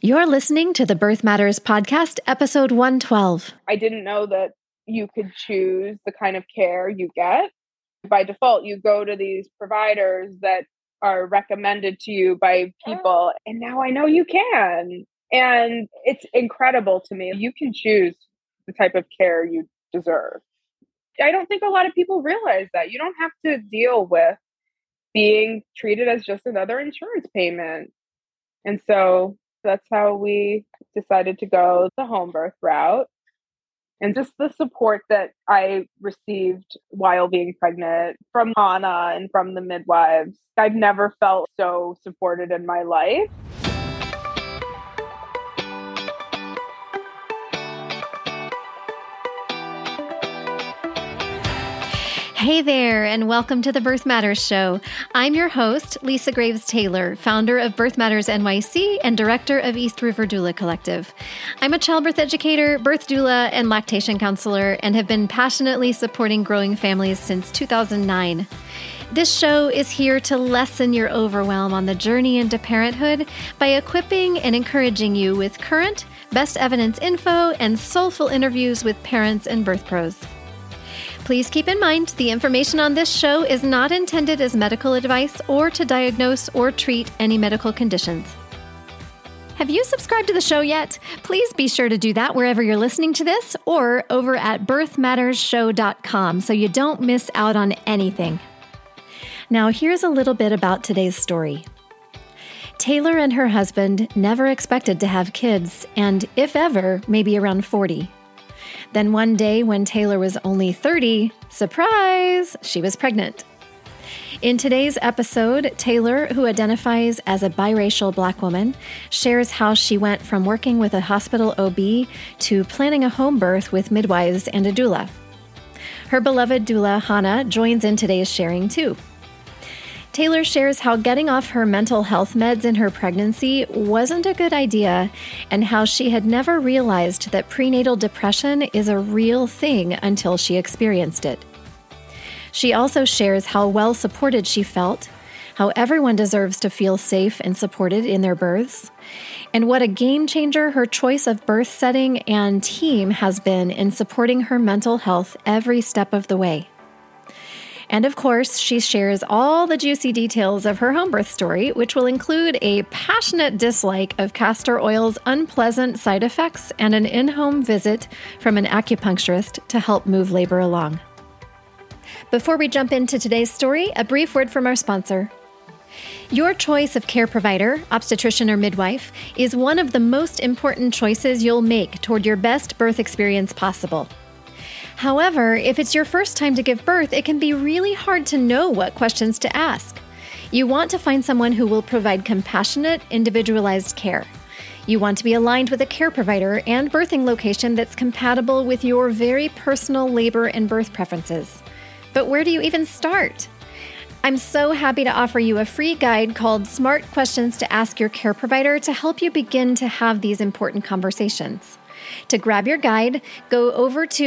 You're listening to the Birth Matters Podcast, episode 112. I didn't know that you could choose the kind of care you get. By default, you go to these providers that are recommended to you by people. And now I know you can. And it's incredible to me. You can choose the type of care you deserve. I don't think a lot of people realize that. You don't have to deal with being treated as just another insurance payment. And so that's how we decided to go the home birth route. And just the support that I received while being pregnant from Hannah and from the midwives, I've never felt so supported in my life. Hey there, and welcome to the Birth Matters Show. I'm your host, Lisa Graves Taylor, founder of Birth Matters NYC and director of East River Doula Collective. I'm a childbirth educator, birth doula, and lactation counselor, and have been passionately supporting growing families since 2009. This show is here to lessen your overwhelm on the journey into parenthood by equipping and encouraging you with current, best evidence info and soulful interviews with parents and birth pros. Please keep in mind, the information on this show is not intended as medical advice or to diagnose or treat any medical conditions. Have you subscribed to the show yet? Please be sure to do that wherever you're listening to this or over at birthmattersshow.com so you don't miss out on anything. Now, here's a little bit about today's story. Taylor and her husband never expected to have kids, and if ever, maybe around 40. Then one day when Taylor was only 30, surprise, she was pregnant. In today's episode, Taylor, who identifies as a biracial Black woman, shares how she went from working with a hospital OB to planning a home birth with midwives and a doula. Her beloved doula, Hannah, joins in today's sharing too. Taylor shares how getting off her mental health meds in her pregnancy wasn't a good idea and how she had never realized that prenatal depression is a real thing until she experienced it. She also shares how well supported she felt, how everyone deserves to feel safe and supported in their births, and what a game changer her choice of birth setting and team has been in supporting her mental health every step of the way. And of course, she shares all the juicy details of her home birth story, which will include a passionate dislike of castor oil's unpleasant side effects and an in-home visit from an acupuncturist to help move labor along. Before we jump into today's story, a brief word from our sponsor. Your choice of care provider, obstetrician or midwife, is one of the most important choices you'll make toward your best birth experience possible. However, if it's your first time to give birth, it can be really hard to know what questions to ask. You want to find someone who will provide compassionate, individualized care. You want to be aligned with a care provider and birthing location that's compatible with your very personal labor and birth preferences. But where do you even start? I'm so happy to offer you a free guide called Smart Questions to Ask Your Care Provider to help you begin to have these important conversations. To grab your guide, go over to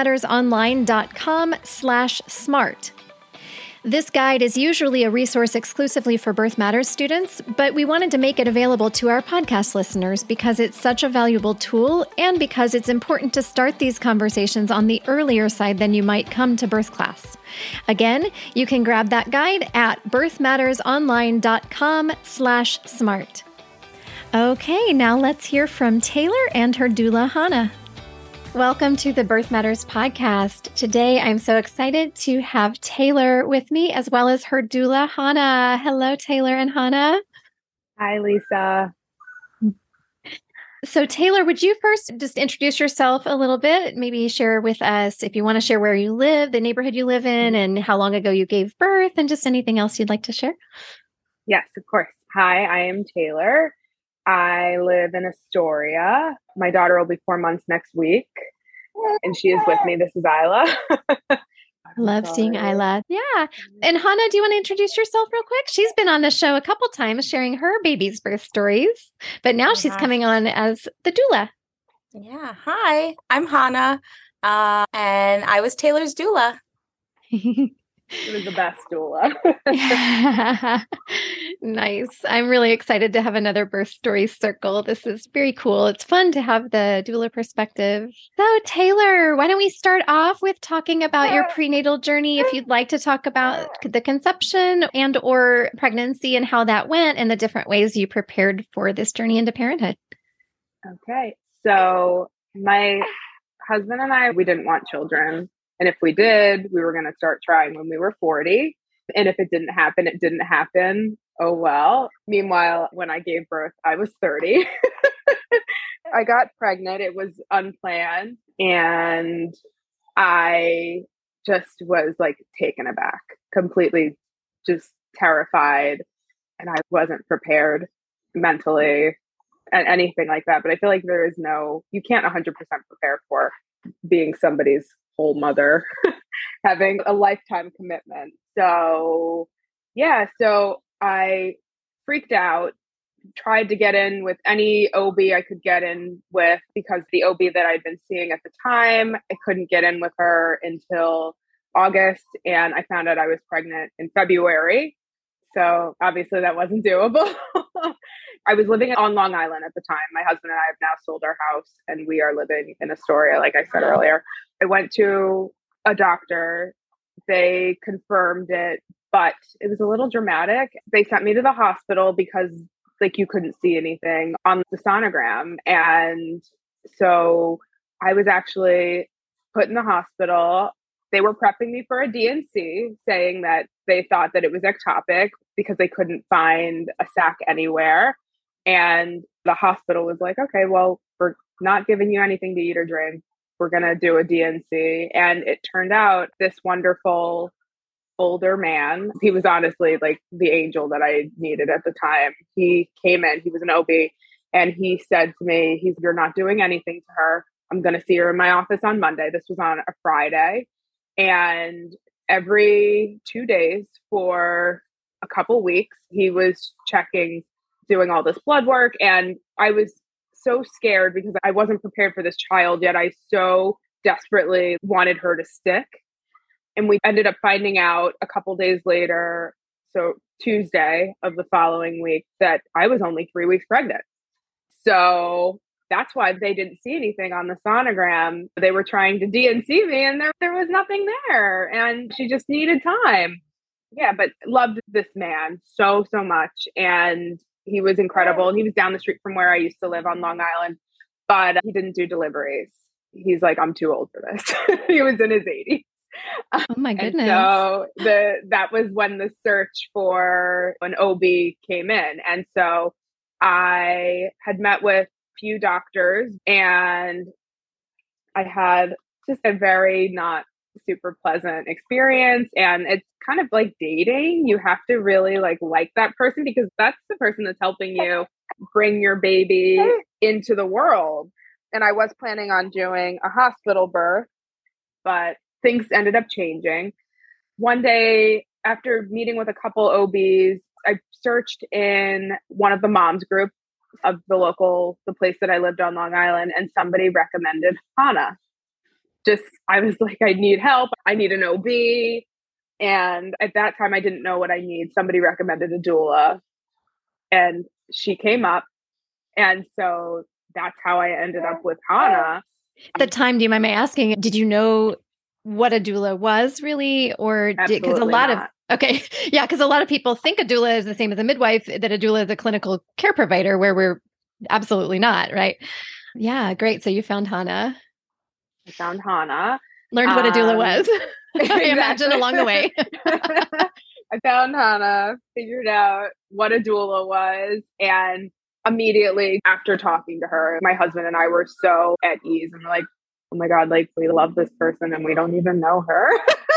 birthmattersonline.com/smart. This guide is usually a resource exclusively for Birth Matters students, but we wanted to make it available to our podcast listeners because it's such a valuable tool and because it's important to start these conversations on the earlier side than you might come to birth class. Again, you can grab that guide at birthmattersonline.com/smart. Okay, now let's hear from Taylor and her doula, Hannah. Welcome to the Birth Matters Podcast. Today, I'm so excited to have Taylor with me, as well as her doula, Hannah. Hello, Taylor and Hannah. Hi, Lisa. So, Taylor, would you first just introduce yourself a little bit? Maybe share with us, if you want to share where you live, the neighborhood you live in, and how long ago you gave birth, and just anything else you'd like to share. Yes, of course. Hi, I am Taylor. I live in Astoria. My daughter will be 4 months next week, and she is with me. This is Isla. Love seeing Isla. Yeah. And Hannah, do you want to introduce yourself real quick? She's been on the show a couple times sharing her baby's birth stories, but now she's coming on as the doula. Yeah. Hi, I'm Hannah, and I was Taylor's doula. It was the best doula. Nice. I'm really excited to have another birth story circle. This is very cool. It's fun to have the doula perspective. So, Taylor, why don't we start off with talking about your prenatal journey? If you'd like to talk about the conception and or pregnancy and how that went and the different ways you prepared for this journey into parenthood. Okay. So my husband and I, we didn't want children. And if we did, we were going to start trying when we were 40. And if it didn't happen, it didn't happen. Oh, well. Meanwhile, when I gave birth, I was 30. I got pregnant. It was unplanned. And I just was like taken aback, completely just terrified. And I wasn't prepared mentally and anything like that. But I feel like you can't 100% prepare for being somebody's whole mother, having a lifetime commitment. So, yeah, so I freaked out, tried to get in with any OB I could get in with because the OB that I'd been seeing at the time, I couldn't get in with her until August. And I found out I was pregnant in February. So obviously that wasn't doable. I was living on Long Island at the time. My husband and I have now sold our house and we are living in Astoria, like I said earlier. I went to a doctor. They confirmed it, but it was a little dramatic. They sent me to the hospital because like you couldn't see anything on the sonogram. And so I was actually put in the hospital. They were prepping me for a D&C, saying that they thought that it was ectopic because they couldn't find a sac anywhere. And the hospital was like, okay, well, we're not giving you anything to eat or drink. We're going to do a D&C. And it turned out this wonderful older man, he was honestly like the angel that I needed at the time. He came in, he was an OB, and he said to me, you're not doing anything to her. I'm going to see her in my office on Monday. This was on a Friday. And every 2 days for a couple weeks, he was checking, doing all this blood work. And I was so scared because I wasn't prepared for this child, yet I so desperately wanted her to stick. And we ended up finding out a couple days later, so Tuesday of the following week, that I was only 3 weeks pregnant. So that's why they didn't see anything on the sonogram. They were trying to D&C me and there was nothing there. And she just needed time. Yeah, but loved this man so much. And he was incredible. And he was down the street from where I used to live on Long Island, but he didn't do deliveries. He's like, I'm too old for this. He was in his 80s. Oh my goodness. And so that was when the search for an OB came in. And so I had met with a few doctors and I had just a very not super pleasant experience. And it's kind of like dating. You have to really like that person because that's the person that's helping you bring your baby into the world. And I was planning on doing a hospital birth, but things ended up changing. One day, after meeting with a couple OBs, I searched in one of the moms group of the place that I lived on Long Island, and somebody recommended Hana. I was like, I need help. I need an OB. And at that time, I didn't know what I need. Somebody recommended a doula, and she came up. And so that's how I ended up with Hana. At the time, do you mind me asking, did you know what a doula was really? Or because a lot of people think a doula is the same as a midwife, that a doula is a clinical care provider, where we're absolutely not, right? Yeah, great. So you found Hana. I found Hana. Learned what a doula was. I imagine along the way. I found Hana, figured out what a doula was, and immediately after talking to her, my husband and I were so at ease, and we're like, oh my God, like we love this person and we don't even know her.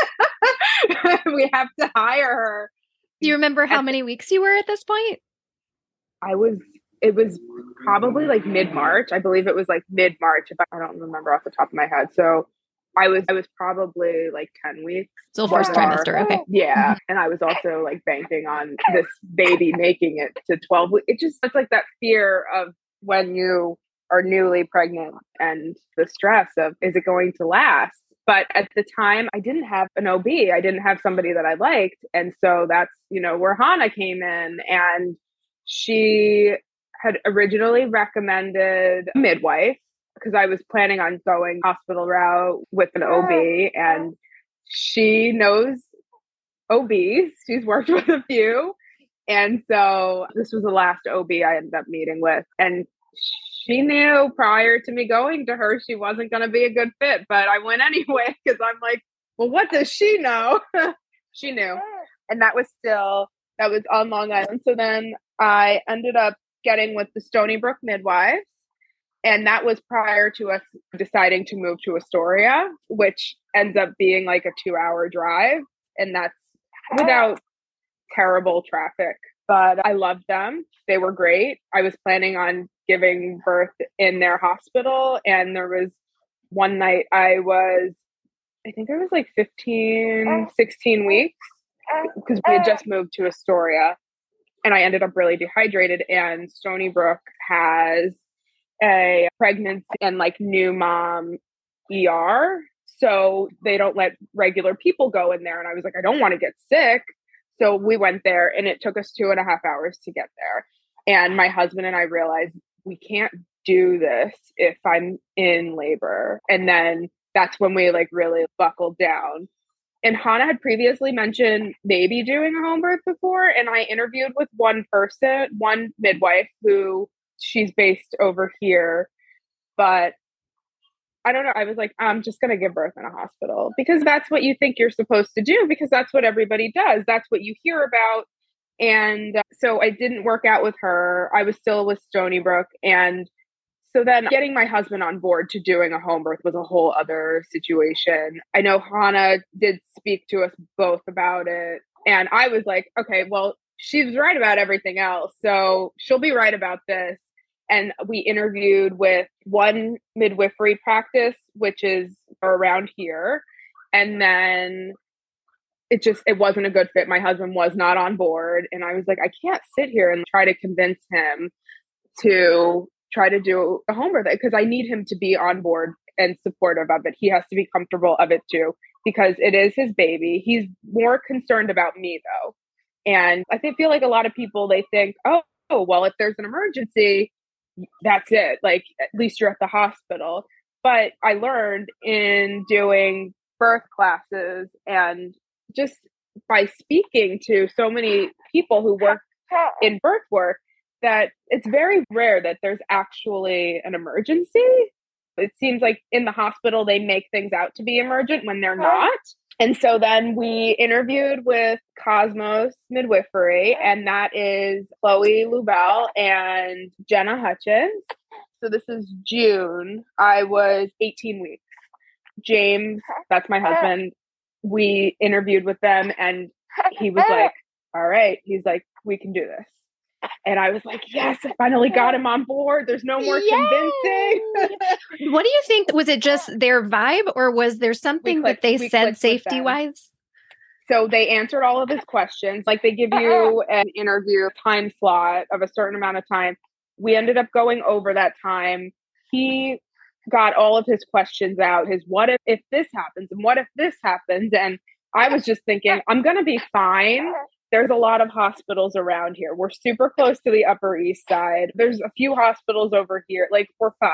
We have to hire her. Do you remember how many weeks you were at this point? It was probably like mid-March. I believe it was like mid-March, I don't remember off the top of my head. So I was probably like 10 weeks. Still first trimester. Okay. Yeah. And I was also like banking on this baby making it to 12 weeks. It's like that fear of when you are newly pregnant and the stress of, is it going to last? But at the time, I didn't have an OB. I didn't have somebody that I liked. And so that's, where Hannah came in. And she had originally recommended a midwife because I was planning on going hospital route with an OB. And she knows OBs. She's worked with a few. And so this was the last OB I ended up meeting with. And she knew prior to me going to her, she wasn't going to be a good fit, but I went anyway because I'm like, well, what does she know? She knew. And that was on Long Island. So then I ended up getting with the Stony Brook midwives. And that was prior to us deciding to move to Astoria, which ends up being like a 2-hour drive. And that's without terrible traffic. But I loved them. They were great. I was planning on giving birth in their hospital. And there was one night I think I was like 15, 16 weeks because we had just moved to Astoria. And I ended up really dehydrated. And Stony Brook has a pregnancy and like new mom ER. So they don't let regular people go in there. And I was like, I don't want to get sick. So we went there and it took us 2.5 hours to get there. And my husband and I realized we can't do this if I'm in labor. And then that's when we like really buckled down. And Hannah had previously mentioned maybe doing a home birth before. And I interviewed with one midwife who she's based over here. But I don't know. I was like, I'm just going to give birth in a hospital because that's what you think you're supposed to do because that's what everybody does. That's what you hear about. And so I didn't work out with her. I was still with Stony Brook. And so then getting my husband on board to doing a home birth was a whole other situation. I know Hannah did speak to us both about it. And I was like, okay, well, she's right about everything else. So she'll be right about this. And we interviewed with one midwifery practice, which is around here. And then it wasn't a good fit. My husband was not on board. And I was like, I can't sit here and try to convince him to try to do a home birth because I need him to be on board and supportive of it. He has to be comfortable of it too, because it is his baby. He's more concerned about me though. And I feel like a lot of people, they think, oh, well, if there's an emergency, that's it. Like, at least you're at the hospital. But I learned in doing birth classes and just by speaking to so many people who work in birth work that it's very rare that there's actually an emergency. It seems like in the hospital, they make things out to be emergent when they're not. And so then we interviewed with Cosmos Midwifery, and that is Chloe Lubell and Jenna Hutchins. So this is June. I was 18 weeks. James, that's my husband. We interviewed with them and he was like, all right. He's like, we can do this. And I was like, yes, I finally got him on board. There's no more convincing. What do you think? Was it just their vibe or was there something that they said safety-wise? So they answered all of his questions. Like they give you an interview time slot of a certain amount of time. We ended up going over that time. He got all of his questions out. His what if this happens and what if this happens? And I was just thinking, I'm going to be fine. There's a lot of hospitals around here. We're super close to the Upper East Side. There's a few hospitals over here. Like, we're fine.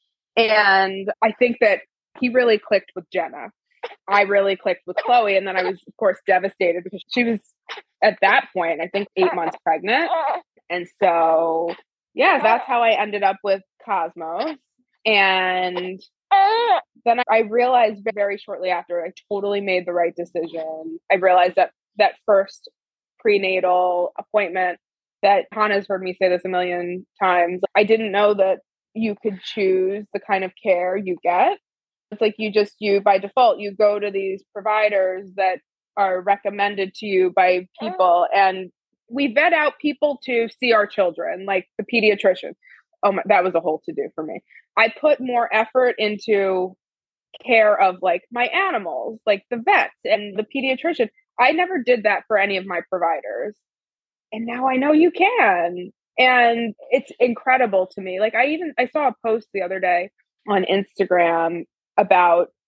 And I think that he really clicked with Jenna. I really clicked with Chloe. And then I was, of course, devastated because she was at that point, I think 8 months pregnant. And so, yeah, that's how I ended up with Cosmos. And then I realized very shortly after I totally made the right decision. I realized that first prenatal appointment that Hannah's heard me say this a million times. I didn't know that you could choose the kind of care you get. It's like you by default, you go to these providers that are recommended to you by people. And we vet out people to see our children, like the pediatrician. Oh my, that was a whole to-do for me. I put more effort into care of like my animals, like the vets and the pediatrician. I never did that for any of my providers. And now I know you can. And it's incredible to me. Like I saw a post the other day on Instagram about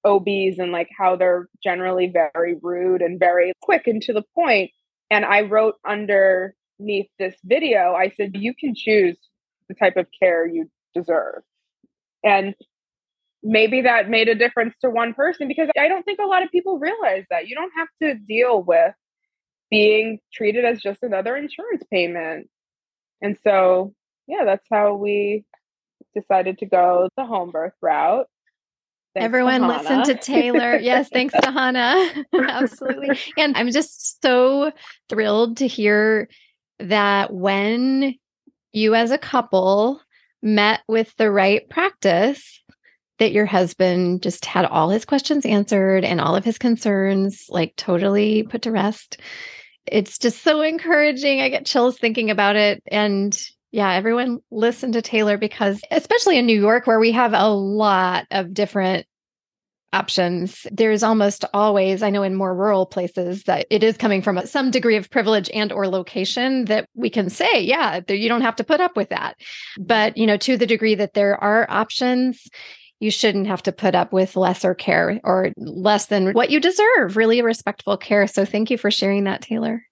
OBs and like how they're generally very rude and very quick and to the point. And I wrote underneath this video, I said, you can choose the type of care you deserve. And maybe that made a difference to one person, because I don't think a lot of people realize that you don't have to deal with being treated as just another insurance payment. And so, yeah, that's how we decided to go the home birth route. Thanks Everyone listen to Taylor. Yes, thanks to Hannah. Absolutely. And I'm just so thrilled to hear that when you as a couple met with the right practice, that your husband just had all his questions answered and all of his concerns like totally put to rest. It's just so encouraging. I get chills thinking about it. And yeah, everyone listen to Taylor, because especially in New York, where we have a lot of different options, there's almost always, I know in more rural places, that it is coming from some degree of privilege and or location that we can say, yeah, you don't have to put up with that. But, to the degree that there are options, you shouldn't have to put up with lesser care or less than what you deserve, really respectful care. So thank you for sharing that, Taylor.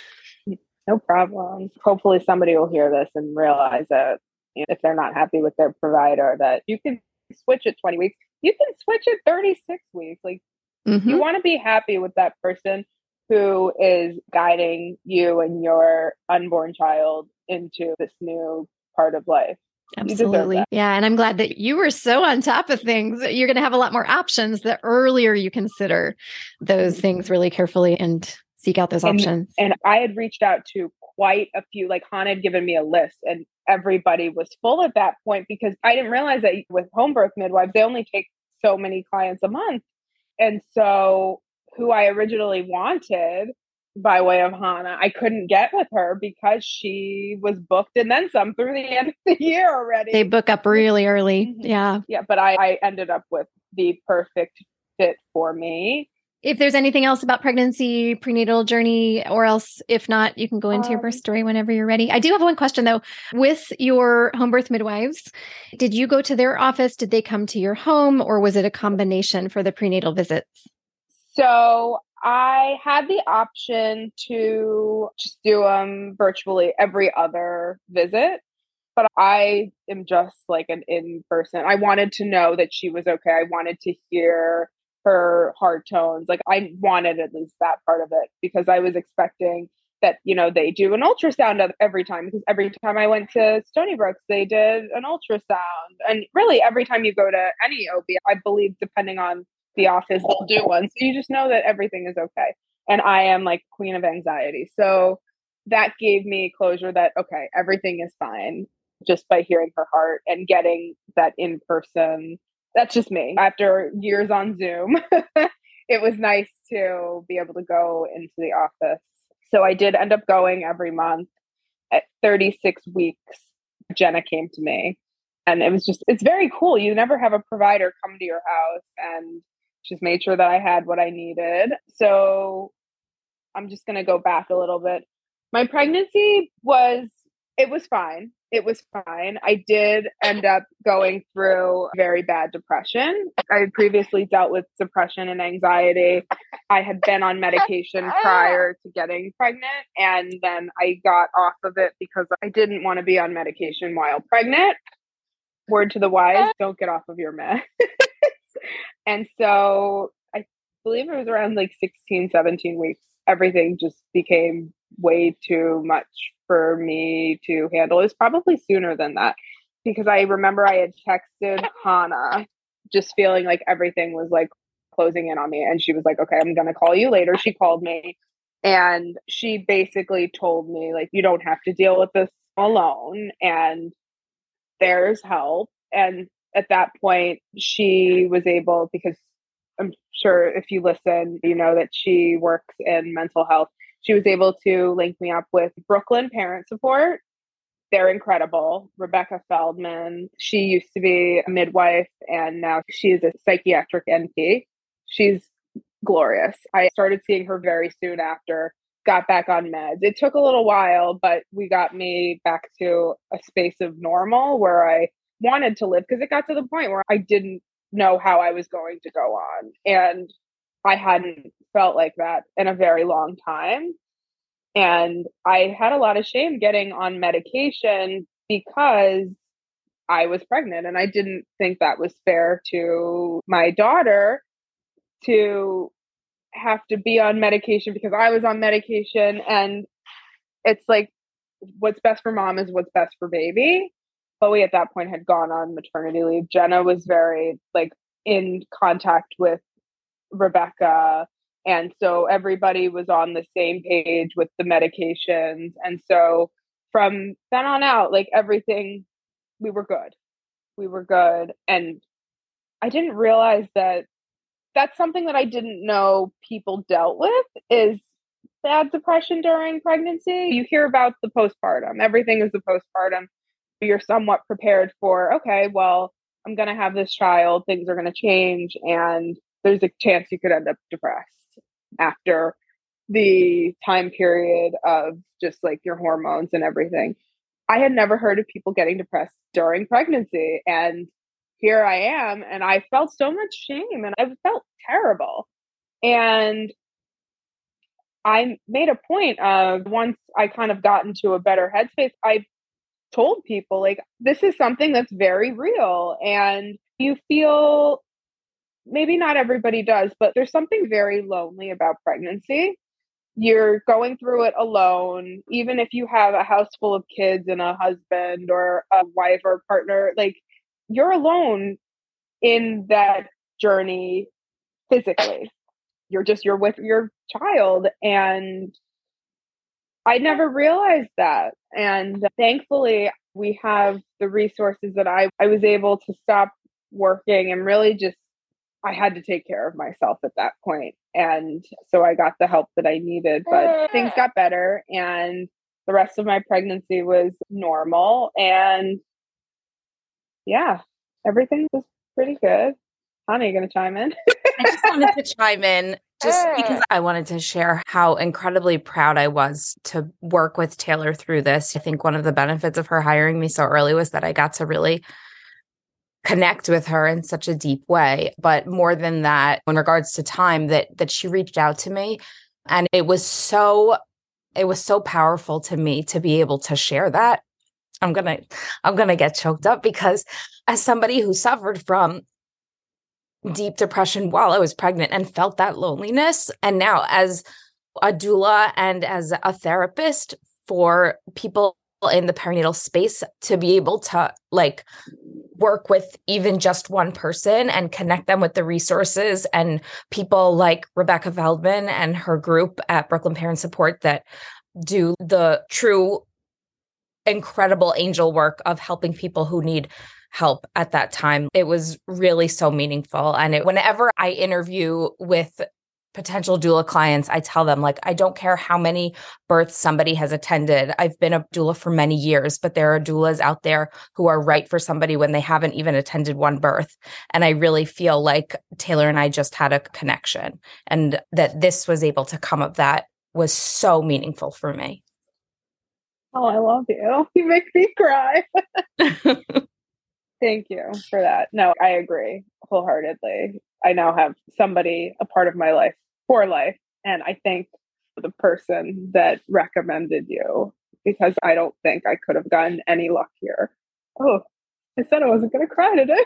No problem. Hopefully somebody will hear this and realize that if they're not happy with their provider, that you can switch at 20 weeks. You can switch at 36 weeks. Like, you want to be happy with that person who is guiding you and your unborn child into this new part of life. Absolutely. Yeah. And I'm glad that you were so on top of things. You're going to have a lot more options the earlier you consider those things really carefully and seek out those options. And I had reached out to quite a few, like Hannah had given me a list, and everybody was full at that point, because I didn't realize that with home birth midwives, they only take so many clients a month. And so who I originally wanted by way of Hannah, I couldn't get with her because she was booked and then some through the end of the year already. They book up really early. Yeah. Yeah. But I ended up with the perfect fit for me. If there's anything else about pregnancy, prenatal journey, or else, if not, you can go into your birth story whenever you're ready. I do have one question though. With your home birth midwives, did you go to their office? Did they come to your home, or was it a combination for the prenatal visits? So I had the option to just do them virtually every other visit, but I am just like an in-person. I wanted to know that she was okay. I wanted to hear her heart tones. Like, I wanted at least that part of it, because I was expecting that, they do an ultrasound every time, because every time I went to Stony Brooks, they did an ultrasound. And really every time you go to any OB, I believe, depending on the office, they'll do one. So you just know that everything is okay. And I am like queen of anxiety. So that gave me closure that, okay, everything is fine, just by hearing her heart and getting that in person. That's just me. After years on Zoom, it was nice to be able to go into the office. So I did end up going every month. At 36 weeks, Jenna came to me, and it's very cool. You never have a provider come to your house and just made sure that I had what I needed. So I'm just going to go back a little bit. My pregnancy was fine. It was fine. I did end up going through very bad depression. I had previously dealt with depression and anxiety. I had been on medication prior to getting pregnant, and then I got off of it because I didn't want to be on medication while pregnant. Word to the wise, don't get off of your meds. And so I believe it was around like 16, 17 weeks. Everything just became way too much for me to handle. It was probably sooner than that, because I remember I had texted Hannah just feeling like everything was like closing in on me. And she was like, okay, I'm going to call you later. She called me and she basically told me, like, you don't have to deal with this alone, and there's help. And at that point, she was able, because I'm sure if you listen, you know that she works in mental health. She was able to link me up with Brooklyn Parent Support. They're incredible. Rebecca Feldman, she used to be a midwife, and now she is a psychiatric NP. She's glorious. I started seeing her very soon after, got back on meds. It took a little while, but we got me back to a space of normal where I wanted to live, because it got to the point where I didn't know how I was going to go on. And I hadn't felt like that in a very long time. And I had a lot of shame getting on medication because I was pregnant. And I didn't think that was fair to my daughter to have to be on medication because I was on medication. And it's like, what's best for mom is what's best for baby. Chloe at that point had gone on maternity leave. Jenna was very like in contact with Rebecca. And so everybody was on the same page with the medications. And so from then on out, like everything, we were good. We were good. And I didn't realize that that's something that I didn't know people dealt with is bad depression during pregnancy. You hear about the postpartum, everything is the postpartum. You're somewhat prepared for, okay, well, I'm going to have this child, things are going to change, and there's a chance you could end up depressed after the time period of just like your hormones and everything. I had never heard of people getting depressed during pregnancy. And here I am, and I felt so much shame and I felt terrible. And I made a point of once I kind of got into a better headspace, I told people like, this is something that's very real. And you feel, maybe not everybody does, but there's something very lonely about pregnancy. You're going through it alone, even if you have a house full of kids and a husband or a wife or a partner, like you're alone in that journey physically. You're with your child. And I never realized that. And thankfully, we have the resources that I was able to stop working and really just, I had to take care of myself at that point. And so I got the help that I needed, but things got better. And the rest of my pregnancy was normal. And yeah, everything was pretty good. Hannah, you going to chime in? I just wanted to chime in just because I wanted to share how incredibly proud I was to work with Taylor through this. I think one of the benefits of her hiring me so early was that I got to really connect with her in such a deep way. But more than that, in regards to time, that she reached out to me, and it was so powerful to me to be able to share that. I'm gonna get choked up because as somebody who suffered from deep depression while I was pregnant and felt that loneliness, and now as a doula and as a therapist for people in the perinatal space, to be able to like work with even just one person and connect them with the resources and people like Rebecca Feldman and her group at Brooklyn Parent Support that do the true incredible angel work of helping people who need help at that time. It was really so meaningful. And whenever I interview with potential doula clients, I tell them, like, I don't care how many births somebody has attended. I've been a doula for many years, but there are doulas out there who are right for somebody when they haven't even attended one birth. And I really feel like Taylor and I just had a connection, and that this was able to come of that was so meaningful for me. Oh, I love you. You make me cry. Thank you for that. No, I agree wholeheartedly. I now have somebody, a part of my life for life. And I thank the person that recommended you because I don't think I could have gotten any luckier. Oh, I said I wasn't going to cry today.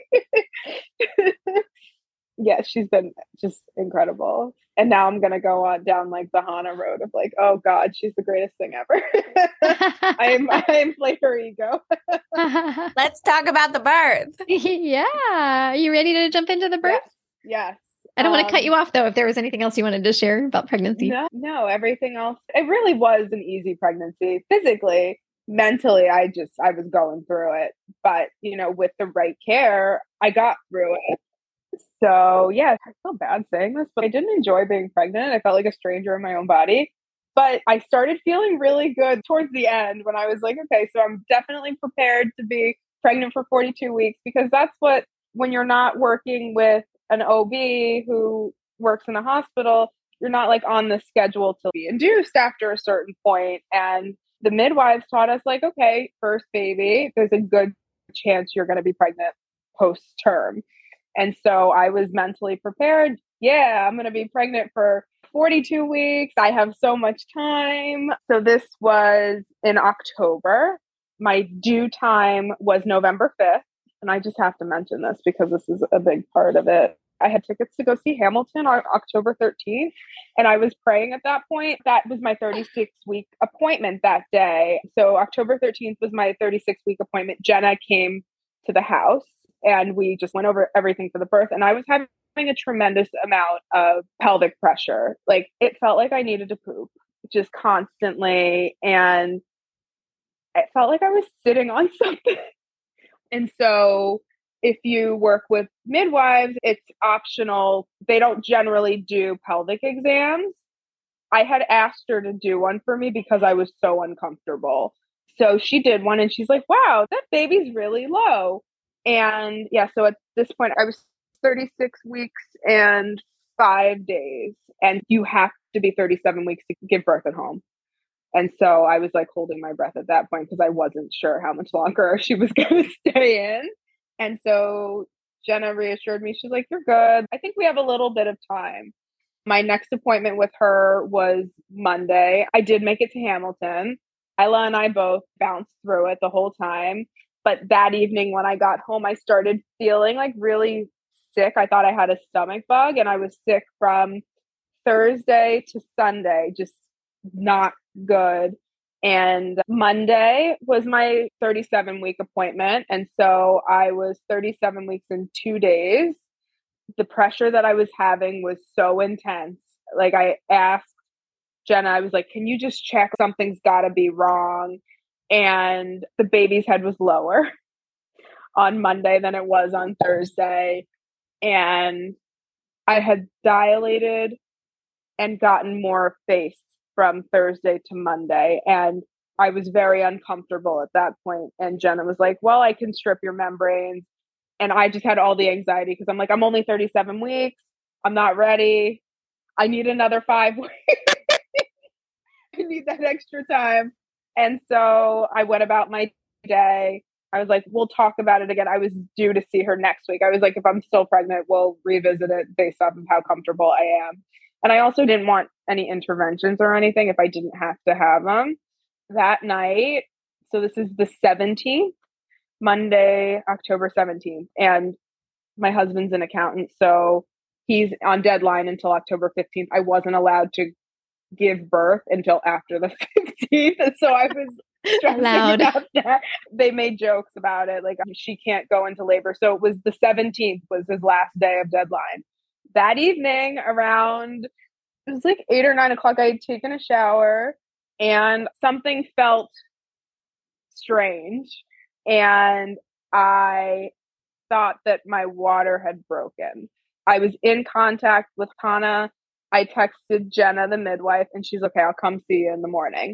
Yeah, she's been just incredible. And now I'm going to go on down like the Hannah road of like, oh God, she's the greatest thing ever. I inflate her ego. Let's talk about the birth. Yeah. Are you ready to jump into the birth? Yes. I don't want to cut you off though, if there was anything else you wanted to share about pregnancy. No, everything else. It really was an easy pregnancy. Physically, mentally, I was going through it. But, with the right care, I got through it. So yeah, I feel bad saying this, but I didn't enjoy being pregnant. I felt like a stranger in my own body. But I started feeling really good towards the end when I was like, okay, so I'm definitely prepared to be pregnant for 42 weeks because that's what, when you're not working with an OB who works in a hospital, you're not like on the schedule to be induced after a certain point. And the midwives taught us like, okay, first baby, there's a good chance you're going to be pregnant post-term. And so I was mentally prepared. Yeah, I'm going to be pregnant for 42 weeks. I have so much time. So this was in October. My due time was November 5th. And I just have to mention this because this is a big part of it. I had tickets to go see Hamilton on October 13th. And I was praying at that point. That was my 36-week appointment that day. So October 13th was my 36-week appointment. Jenna came to the house and we just went over everything for the birth. And I was having a tremendous amount of pelvic pressure. Like it felt like I needed to poop just constantly. And it felt like I was sitting on something. And so if you work with midwives, it's optional. They don't generally do pelvic exams. I had asked her to do one for me because I was so uncomfortable. So she did one and she's like, wow, that baby's really low. And yeah, so at this point, I was 36 weeks and 5 days. And you have to be 37 weeks to give birth at home. And so I was like holding my breath at that point because I wasn't sure how much longer she was going to stay in. And so Jenna reassured me. She's like, you're good. I think we have a little bit of time. My next appointment with her was Monday. I did make it to Hamilton. Ella and I both bounced through it the whole time. But that evening when I got home, I started feeling like really sick. I thought I had a stomach bug and I was sick from Thursday to Sunday, just not good. And Monday was my 37-week appointment. And so I was 37 weeks and 2 days. The pressure that I was having was so intense. Like I asked Jenna, I was like, can you just check something's got to be wrong? And the baby's head was lower on Monday than it was on Thursday. And I had dilated and gotten more face from Thursday to Monday. And I was very uncomfortable at that point. And Jenna was like, well, I can strip your membranes. And I just had all the anxiety because I'm like, I'm only 37 weeks. I'm not ready. I need another 5 weeks. I need that extra time. And so I went about my day. I was like, we'll talk about it again. I was due to see her next week. I was like, if I'm still pregnant, we'll revisit it based off of how comfortable I am. And I also didn't want any interventions or anything if I didn't have to have them. That night, so this is the 17th, Monday, October 17th. And my husband's an accountant, so he's on deadline until October 15th. I wasn't allowed to give birth until after the 15th. And so I was stressing about that. They made jokes about it. Like she can't go into labor. So it was the 17th was his last day of deadline. That evening around, it was like 8 or 9 o'clock, I had taken a shower and something felt strange. And I thought that my water had broken. I was in contact with Kana. I texted Jenna, the midwife, and she's okay, I'll come see you in the morning.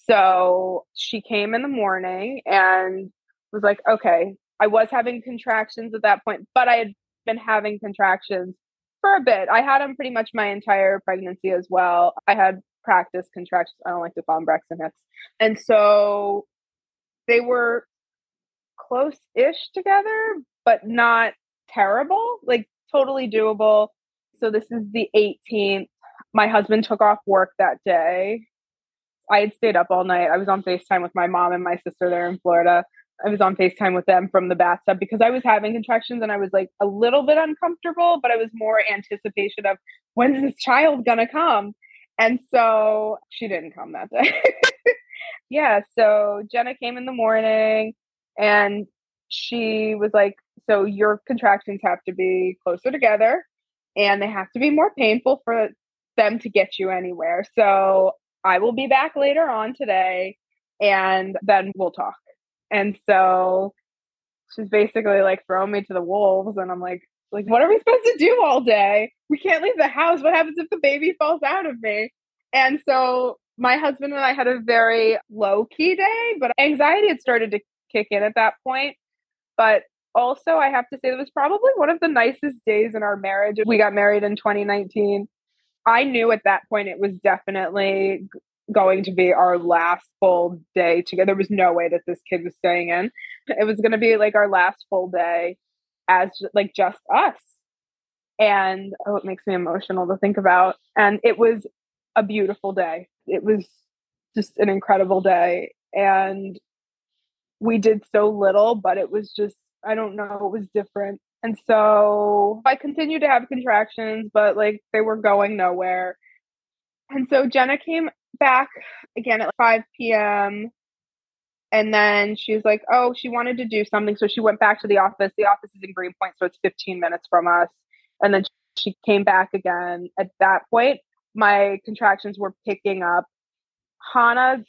So she came in the morning and was like, okay, I was having contractions at that point, but I had been having contractions for a bit. I had them pretty much my entire pregnancy as well. I had practice contractions. I don't like to call them Braxton Hicks. And so they were close-ish together, but not terrible, like totally doable. So this is the 18th. My husband took off work that day. I had stayed up all night. I was on FaceTime with my mom and my sister there in Florida. I was on FaceTime with them from the bathtub because I was having contractions and I was like a little bit uncomfortable, but I was more anticipation of when's this child gonna come? And so she didn't come that day. Yeah, so Jenna came in the morning and she was like, so your contractions have to be closer together and they have to be more painful for them to get you anywhere. So I will be back later on today and then we'll talk. And so she's basically like throwing me to the wolves. And I'm like, what are we supposed to do all day? We can't leave the house. What happens if the baby falls out of me? And so my husband and I had a very low key day, but anxiety had started to kick in at that point. But also I have to say that was probably one of the nicest days in our marriage. We got married in 2019. I knew at that point it was definitely going to be our last full day together. There was no way that this kid was staying in. It was going to be like our last full day. as like just us. And it makes me emotional to think about. And it was a beautiful day. It was just an incredible day. And we did so little, but it was just, I don't know, it was different. And so I continued to have contractions, but like they were going nowhere. And so Jenna came back again at 5 p.m. And then she was like, oh, she wanted to do something. So she went back to the office. The office is in Greenpoint, so it's 15 minutes from us. And then she came back again. At that point, my contractions were picking up. Hannah's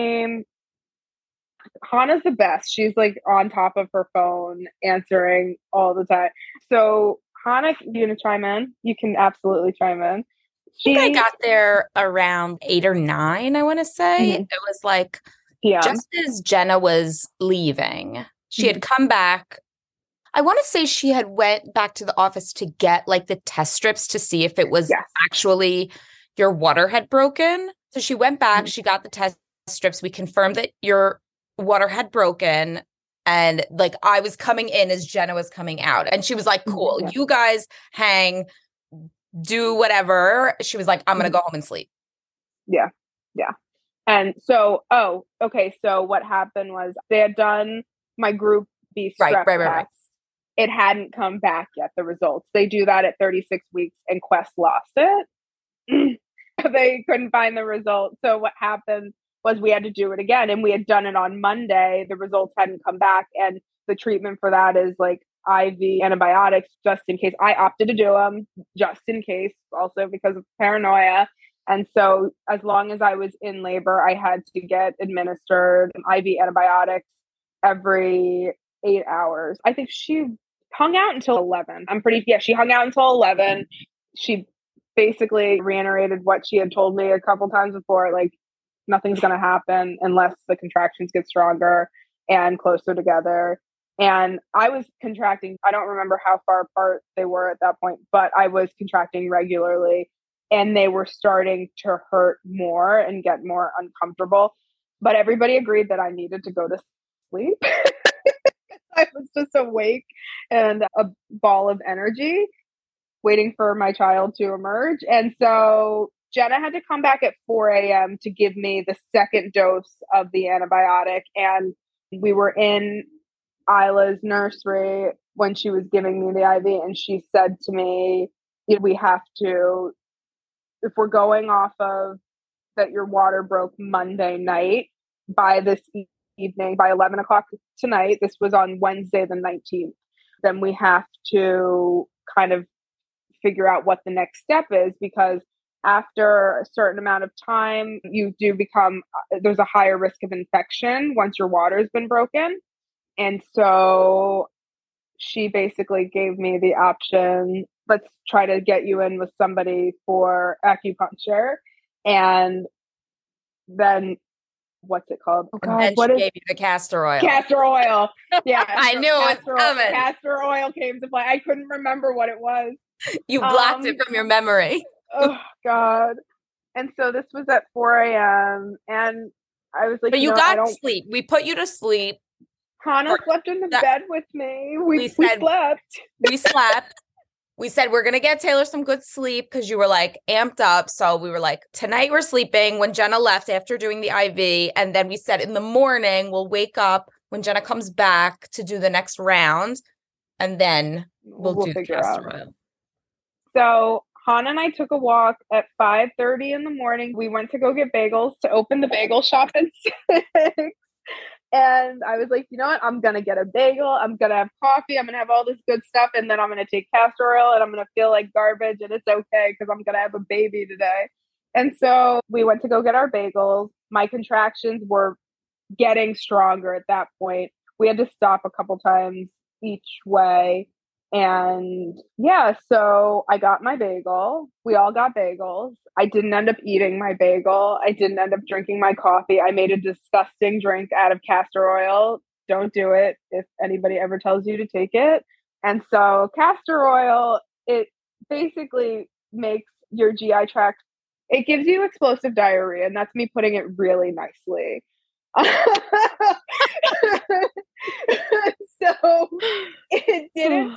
the best. She's like on top of her phone, answering all the time. So Hannah, you gonna chime in? You can absolutely chime in. I think I got there around 8 or 9, I want to say. It was like just as Jenna was leaving, she had come back. I want to say she had went back to the office to get like the test strips to see if it was actually your water had broken. So she went back, she got the test strips. We confirmed that your water had broken. And like I was coming in as Jenna was coming out. And she was like, cool, you guys hang, do whatever. She was like, I'm going to go home and sleep. Yeah. Yeah. And so, okay. So what happened was they had done my group B strep test. It hadn't come back yet, the results. They do that at 36 weeks and Quest lost it. They couldn't find the results. So what happened was we had to do it again. And we had done it on Monday. The results hadn't come back. And the treatment for that is like IV antibiotics, just in case. I opted to do them just in case, also because of paranoia. And so as long as I was in labor, I had to get administered IV antibiotics every 8 hours. I think she hung out until 11. She hung out until 11. She basically reiterated what she had told me a couple times before, like nothing's going to happen unless the contractions get stronger and closer together. And I was contracting. I don't remember how far apart they were at that point, but I was contracting regularly and they were starting to hurt more and get more uncomfortable. But everybody agreed that I needed to go to sleep. I was just awake and a ball of energy waiting for my child to emerge. And so Jenna had to come back at 4 a.m. to give me the second dose of the antibiotic. And we were in Isla's nursery when she was giving me the IV. And she said to me, we have to, if we're going off of that your water broke Monday night, by this evening, by 11 o'clock tonight, this was on Wednesday the 19th, then we have to kind of figure out what the next step is, because after a certain amount of time, you do become, there's a higher risk of infection once your water has been broken. And so she basically gave me the option, let's try to get you in with somebody for acupuncture. And then what's it called? Oh God, and she gave you the castor oil. Castor oil. Yeah. I knew it was coming. Castor oil came to play. I couldn't remember what it was. You blocked it from your memory. Oh God. And so this was at 4 a.m. and I was like, but you got sleep. We put you to sleep. Hannah slept in the bed with me. We slept. We slept. We said, we're going to get Taylor some good sleep because you were like amped up. So we were like, tonight we're sleeping when Jenna left after doing the IV. And then we said in the morning, we'll wake up when Jenna comes back to do the next round. And then we'll do the castor oil. So Hannah and I took a walk at 5:30 in the morning. We went to go get bagels to open the bagel shop at 6. And I was like, you know what? I'm going to get a bagel. I'm going to have coffee. I'm going to have all this good stuff. And then I'm going to take castor oil and I'm going to feel like garbage. And it's okay because I'm going to have a baby today. And so we went to go get our bagels. My contractions were getting stronger at that point. We had to stop a couple times each way. And yeah, so I got my bagel. We all got bagels. I didn't end up eating my bagel. I didn't end up drinking my coffee. I made a disgusting drink out of castor oil. Don't do it if anybody ever tells you to take it. And so castor oil, it basically makes your GI tract, it gives you explosive diarrhea. And that's me putting it really nicely. So it didn't take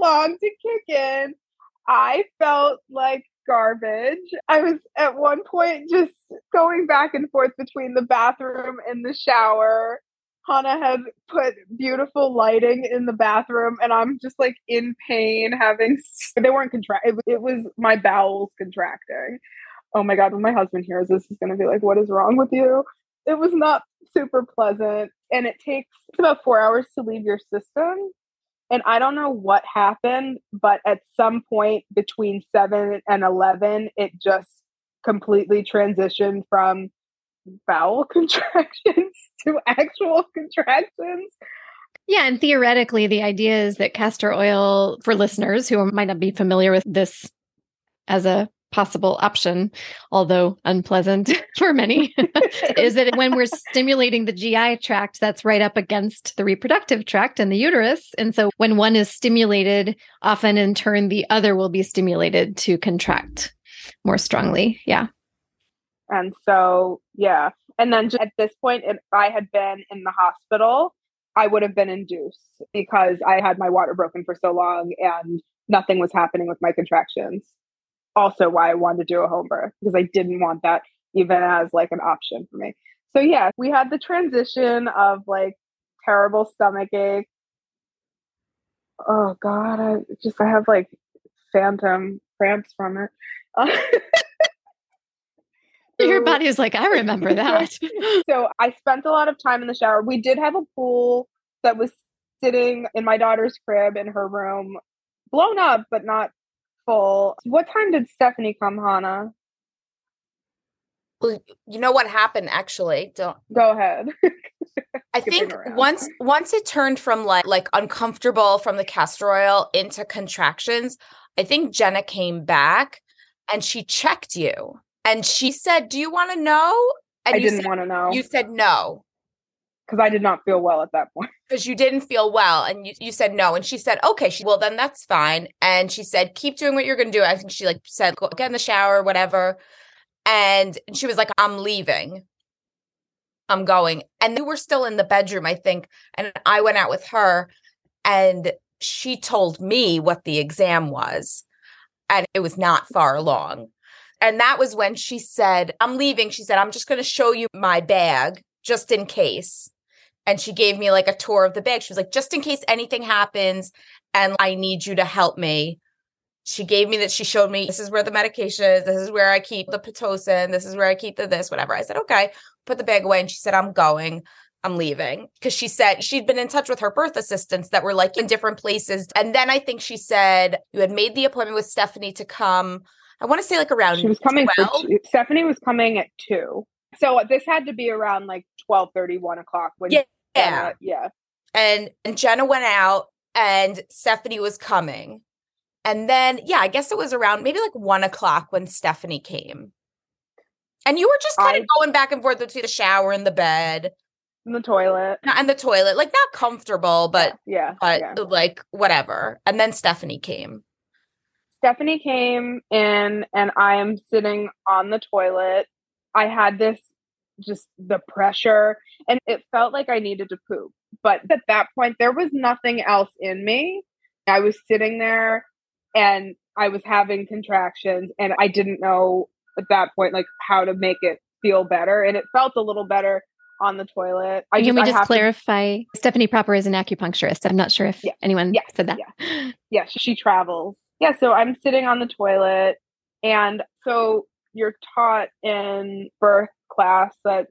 long to kick in. I felt like garbage. I was at one point just going back and forth between the bathroom and the shower. Hannah had put beautiful lighting in the bathroom, and I'm just like in pain, they weren't it was my bowels contracting. Oh my God, when my husband hears this, he's going to be like, what is wrong with you? It was not super pleasant, and it takes about 4 hours to leave your system. And I don't know what happened, but at some point between 7 and 11, it just completely transitioned from bowel contractions to actual contractions. Yeah. And theoretically, the idea is that castor oil, for listeners who might not be familiar with this as a possible option, although unpleasant for many, is that when we're stimulating the GI tract, that's right up against the reproductive tract and the uterus. And so when one is stimulated, often in turn, the other will be stimulated to contract more strongly. Yeah. And so, yeah. And then at this point, if I had been in the hospital, I would have been induced because I had my water broken for so long and nothing was happening with my contractions. Also why I wanted to do a home birth, because I didn't want that even as like an option for me. So yeah, we had the transition of like terrible stomach ache. Oh God, I have like phantom cramps from it. Your body is like, I remember that. So I spent a lot of time in the shower. We did have a pool that was sitting in my daughter's crib in her room, blown up, but not full. What time did Stephanie come, Hannah? Well, you know what happened actually. Don't go ahead. I think once it turned from like uncomfortable from the castor oil into contractions, I think Jenna came back and she checked you and she said, "Do you want to know?" And I didn't want to know. You said no. Because I did not feel well at that point. Because you didn't feel well. And you said no. And she said, okay, well, then that's fine. And she said, keep doing what you're going to do. I think she said, go get in the shower, whatever. And she was like, I'm leaving. I'm going. And they were still in the bedroom, I think. And I went out with her and she told me what the exam was. And it was not far along. And that was when she said, I'm leaving. She said, I'm just going to show you my bag just in case. And she gave me like a tour of the bag. She was like, just in case anything happens and I need you to help me. She gave me that. She showed me, this is where the medication is. This is where I keep the Pitocin. This is where I keep the this, whatever. I said, okay, put the bag away. And she said, I'm going. I'm leaving. Because she said she'd been in touch with her birth assistants that were like in different places. And then I think she said you had made the appointment with Stephanie to come. I want to say like around she was coming 12. Stephanie was coming at 2. So this had to be around like 12:30, 1 o'clock. When Yeah. And Jenna went out and Stephanie was coming. And then, I guess it was around maybe like 1 o'clock when Stephanie came. And you were just kind of going back and forth between the shower and the bed. And the toilet. And the toilet. Like not comfortable, but yeah. Like whatever. And then Stephanie came. Stephanie came in and I am sitting on the toilet. I had just the pressure and it felt like I needed to poop. But at that point, there was nothing else in me. I was sitting there and I was having contractions and I didn't know at that point, like how to make it feel better. And it felt a little better on the toilet. Can we just clarify? Stephanie Proper is an acupuncturist. I'm not sure if anyone said that. Yeah, she travels. Yeah, so I'm sitting on the toilet. And so you're taught in birth class that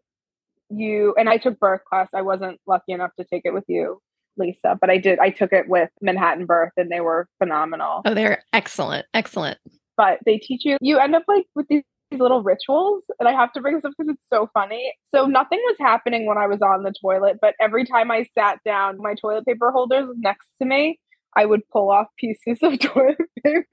and I took birth class. I wasn't lucky enough to take it with you, Lisa, but I did. I took it with Manhattan Birth and they were phenomenal. Oh, they're excellent. Excellent. But they teach you end up like with these little rituals. And I have to bring this up because it's so funny. So nothing was happening when I was on the toilet, but every time I sat down, my toilet paper holder was next to me. I would pull off pieces of toilet paper.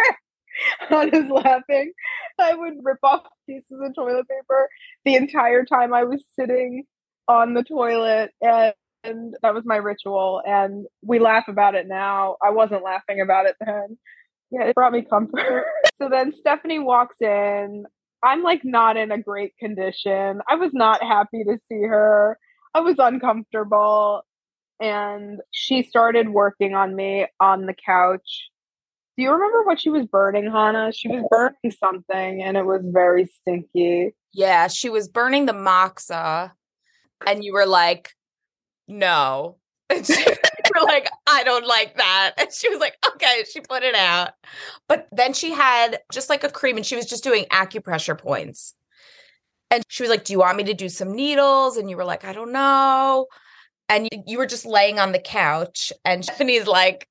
Hannah's laughing. I would rip off pieces of toilet paper the entire time I was sitting on the toilet. And that was my ritual. And we laugh about it now. I wasn't laughing about it then. Yeah, it brought me comfort. So then Stephanie walks in. I'm like not in a great condition. I was not happy to see her. I was uncomfortable. and she started working on me on the couch. Do you remember what she was burning, Hannah? She was burning something and it was very stinky. Yeah, she was burning the moxa and you were like, no. And you were like, I don't like that. And she was like, okay, she put it out. But then she had just like a cream and she was just doing acupressure points. And she was like, do you want me to do some needles? And you were like, I don't know. And you were just laying on the couch. And Stephanie's like,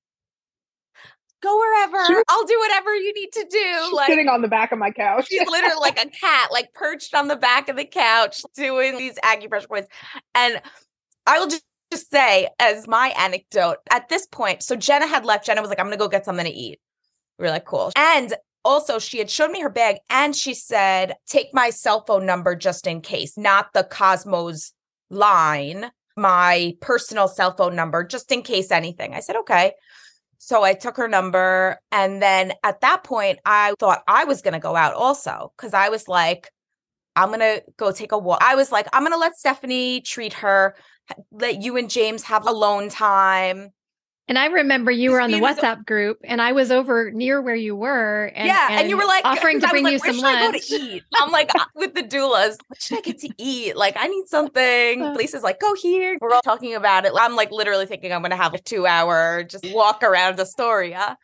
go wherever. I'll do whatever you need to do. She's like sitting on the back of my couch. She's literally like a cat, like perched on the back of the couch doing these acupressure points. And I will just say, as my anecdote, at this point, so Jenna had left. Jenna was like, I'm going to go get something to eat. We were like, cool. And also, she had shown me her bag and she said, take my cell phone number just in case, not the Cosmos line, my personal cell phone number, just in case anything. I said, okay. So I took her number. And then at that point, I thought I was going to go out also because I was like, I'm going to go take a walk. I was like, I'm going to let Stephanie treat her, let you and James have alone time. And I remember you were on the WhatsApp group and I was over near where you were. And you were like offering to bring you some lunch. I go to eat? I'm like with the doulas, what should I get to eat? Like, I need something. Lisa's like, go here. We're all talking about it. I'm like literally thinking I'm going to have a 2-hour just walk around Astoria.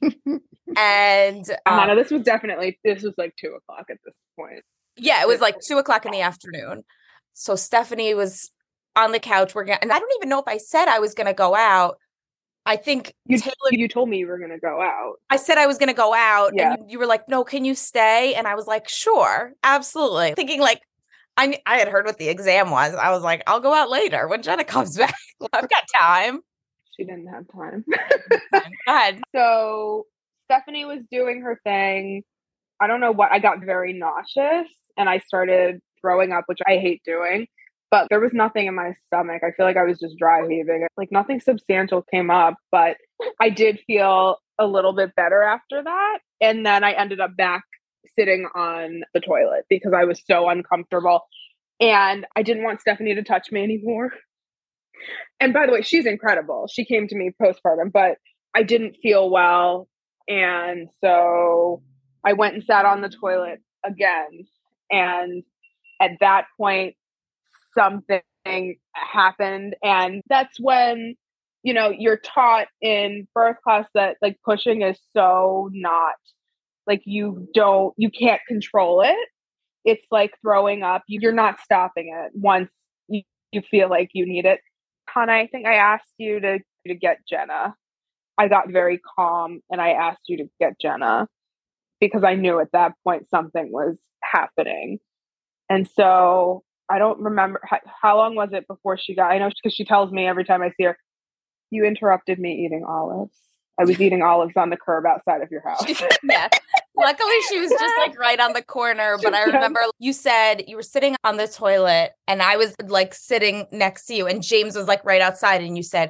And Hannah, this was like 2:00 at this point. Yeah, it was like 2:00 in the afternoon. So Stephanie was on the couch working, and I don't even know if I said I was going to go out. I think you told me you were going to go out. I said I was going to go out and you were like, no, can you stay? And I was like, sure, absolutely. Thinking like, I had heard what the exam was. I was like, I'll go out later when Jenna comes back. I've got time. She didn't have time. Go ahead. So Stephanie was doing her thing. I don't know what, I got very nauseous and I started throwing up, which I hate doing. But there was nothing in my stomach. I feel like I was just dry heaving. Like nothing substantial came up, but I did feel a little bit better after that. And then I ended up back sitting on the toilet because I was so uncomfortable. And I didn't want Stephanie to touch me anymore. And by the way, she's incredible. She came to me postpartum, but I didn't feel well. And so I went and sat on the toilet again. And at that point, something happened. And that's when, you're taught in birth class that like pushing is so not like you can't control it. It's like throwing up. You're not stopping it once you feel like you need it. Hannah, I think I asked you to get Jenna. I got very calm and I asked you to get Jenna because I knew at that point something was happening. And so I don't remember how long was it before she got, I know because she tells me every time I see her, you interrupted me eating olives. I was eating olives on the curb outside of your house. Yeah. Luckily she was just like right on the corner. But I remember you said you were sitting on the toilet and I was like sitting next to you and James was like right outside and you said,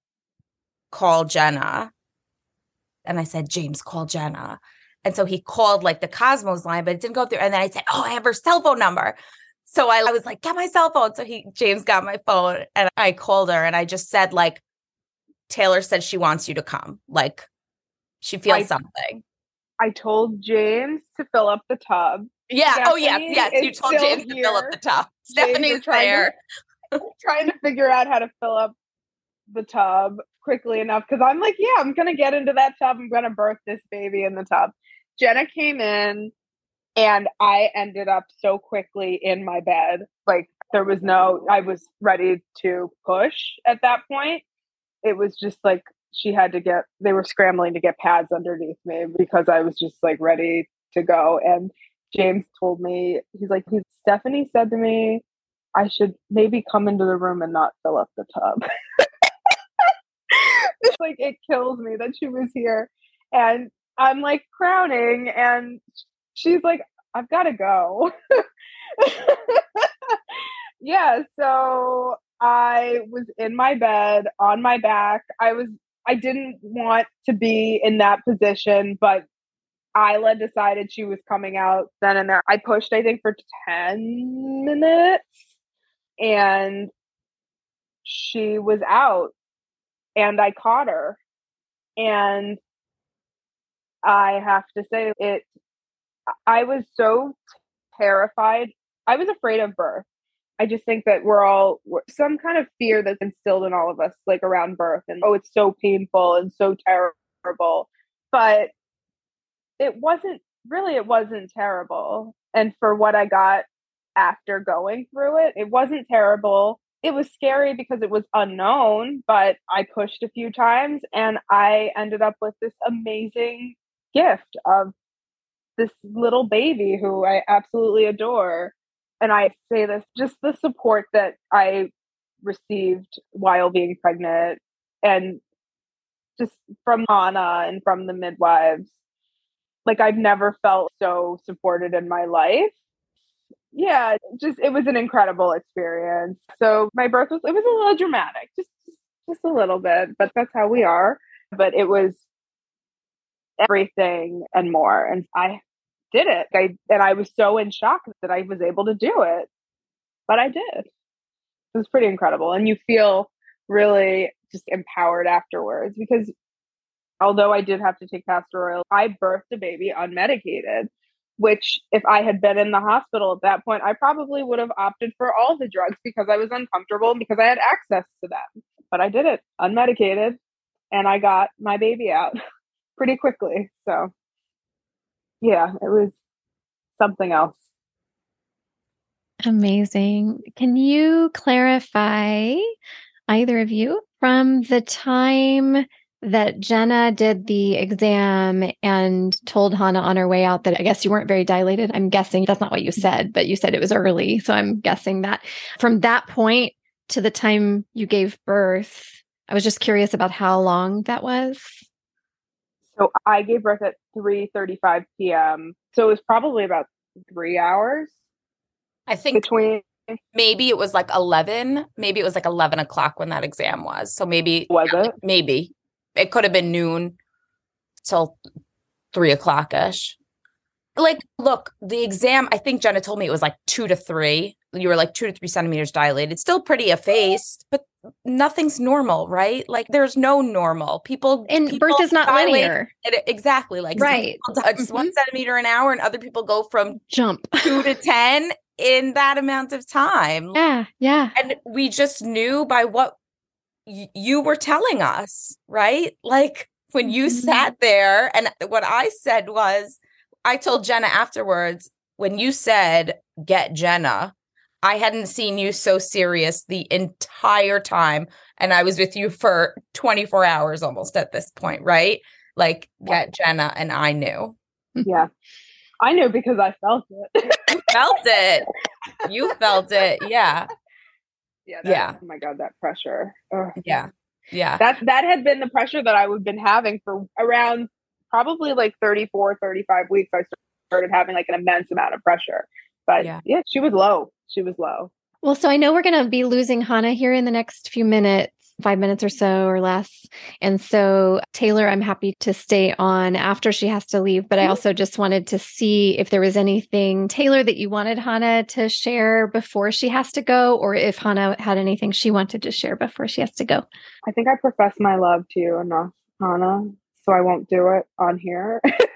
call Jenna. And I said, James, call Jenna. And so he called like the Cosmos line, but it didn't go through. And then I said, oh, I have her cell phone number. So I was like, get my cell phone. So James got my phone and I called her and I just said like, Taylor said she wants you to come. Like she feels something. I told James to fill up the tub. Yeah. Stephanie yes. You told James to fill up the tub. Stephanie's there. Trying to figure out how to fill up the tub quickly enough. Cause I'm like, yeah, I'm going to get into that tub. I'm going to birth this baby in the tub. Jenna came in and I ended up so quickly in my bed. Like I was ready to push at that point. It was just like they were scrambling to get pads underneath me because I was just like ready to go. And James told me, Stephanie said to me, I should maybe come into the room and not fill up the tub. It's like, it kills me that she was here. And I'm like crowning and she's like, I've got to go. Yeah. So I was in my bed on my back. I didn't want to be in that position, but Isla decided she was coming out then and there. I pushed, I think, for 10 minutes and she was out. and I caught her. And I have to say I was so terrified. I was afraid of birth. I just think that some kind of fear that's instilled in all of us, like around birth, and it's so painful and so terrible. But it wasn't terrible. And for what I got after going through it, it wasn't terrible. It was scary because it was unknown, but I pushed a few times and I ended up with this amazing gift of this little baby who I absolutely adore. And I say this, just the support that I received while being pregnant and just from Hannah and from the midwives. Like, I've never felt so supported in my life. Yeah, it was an incredible experience. So my birth was a little dramatic, just a little bit, but that's how we are. But it was everything and more. And I did it. I was so in shock that I was able to do it. But I did. It was pretty incredible. And you feel really just empowered afterwards, because although I did have to take castor oil, I birthed a baby unmedicated, which if I had been in the hospital at that point, I probably would have opted for all the drugs because I was uncomfortable and because I had access to them. But I did it unmedicated and I got my baby out pretty quickly. So yeah, it was something else. Amazing. Can you clarify, either of you, from the time that Jenna did the exam and told Hannah on her way out that I guess you weren't very dilated? I'm guessing that's not what you said, but you said it was early. So I'm guessing that from that point to the time you gave birth, I was just curious about how long that was. So I gave birth at 3:35 p.m. So it was probably about 3 hours. I think between maybe it was like 11. Maybe it was like 11 o'clock when that exam was. So maybe maybe it could have been noon till 3 o'clock-ish. Like, look, the exam, I think Jenna told me it was like 2 to 3. You were like 2 to 3 centimeters dilated. Still pretty effaced, but nothing's normal, right? Like, there's no normal. People birth is not linear. Exactly. Like, right. It's 1 centimeter an hour, and other people go from jump 2 to 10 in that amount of time. Yeah. And we just knew by what you were telling us, right? Like, when you sat there, and what I said was, I told Jenna afterwards, when you said, get Jenna, I hadn't seen you so serious the entire time. And I was with you for 24 hours almost at this point, right? Like, get Jenna. And I knew. Yeah. I knew because I felt it. You felt it. You felt it. Yeah. Yeah. Oh my God, that pressure. Ugh. Yeah. That had been the pressure that I would have been having for around probably like 34, 35 weeks. I started having like an immense amount of pressure. But yeah, she was low. Well, so I know we're going to be losing Hannah here in the next few minutes, 5 minutes or so or less. And so, Taylor, I'm happy to stay on after she has to leave. But I also just wanted to see if there was anything, Taylor, that you wanted Hannah to share before she has to go, or if Hannah had anything she wanted to share before she has to go. I think I profess my love to you enough, Hannah, so I won't do it on here.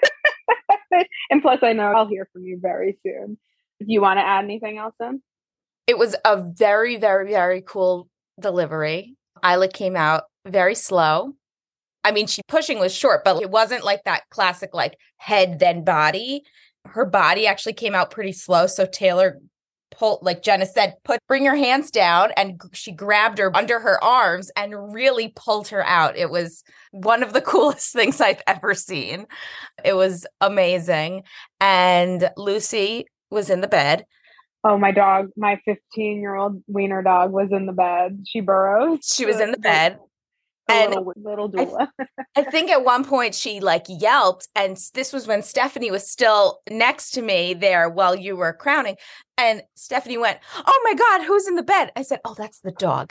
And plus, I know I'll hear from you very soon. Do you want to add anything else in? It was a very, very, very cool delivery. Isla came out very slow. I mean, pushing was short, but it wasn't like that classic, like, head then body. Her body actually came out pretty slow. So Taylor pulled, like Jenna said, bring your hands down. And she grabbed her under her arms and really pulled her out. It was one of the coolest things I've ever seen. It was amazing. And Lucy was in the bed. Oh, my dog, my 15-year-old wiener dog was in the bed. She burrows. She was in the bed. And little doula. I think at one point she like yelped, and this was when Stephanie was still next to me there while you were crowning. And Stephanie went, "Oh my God, who's in the bed?" I said, "Oh, that's the dog."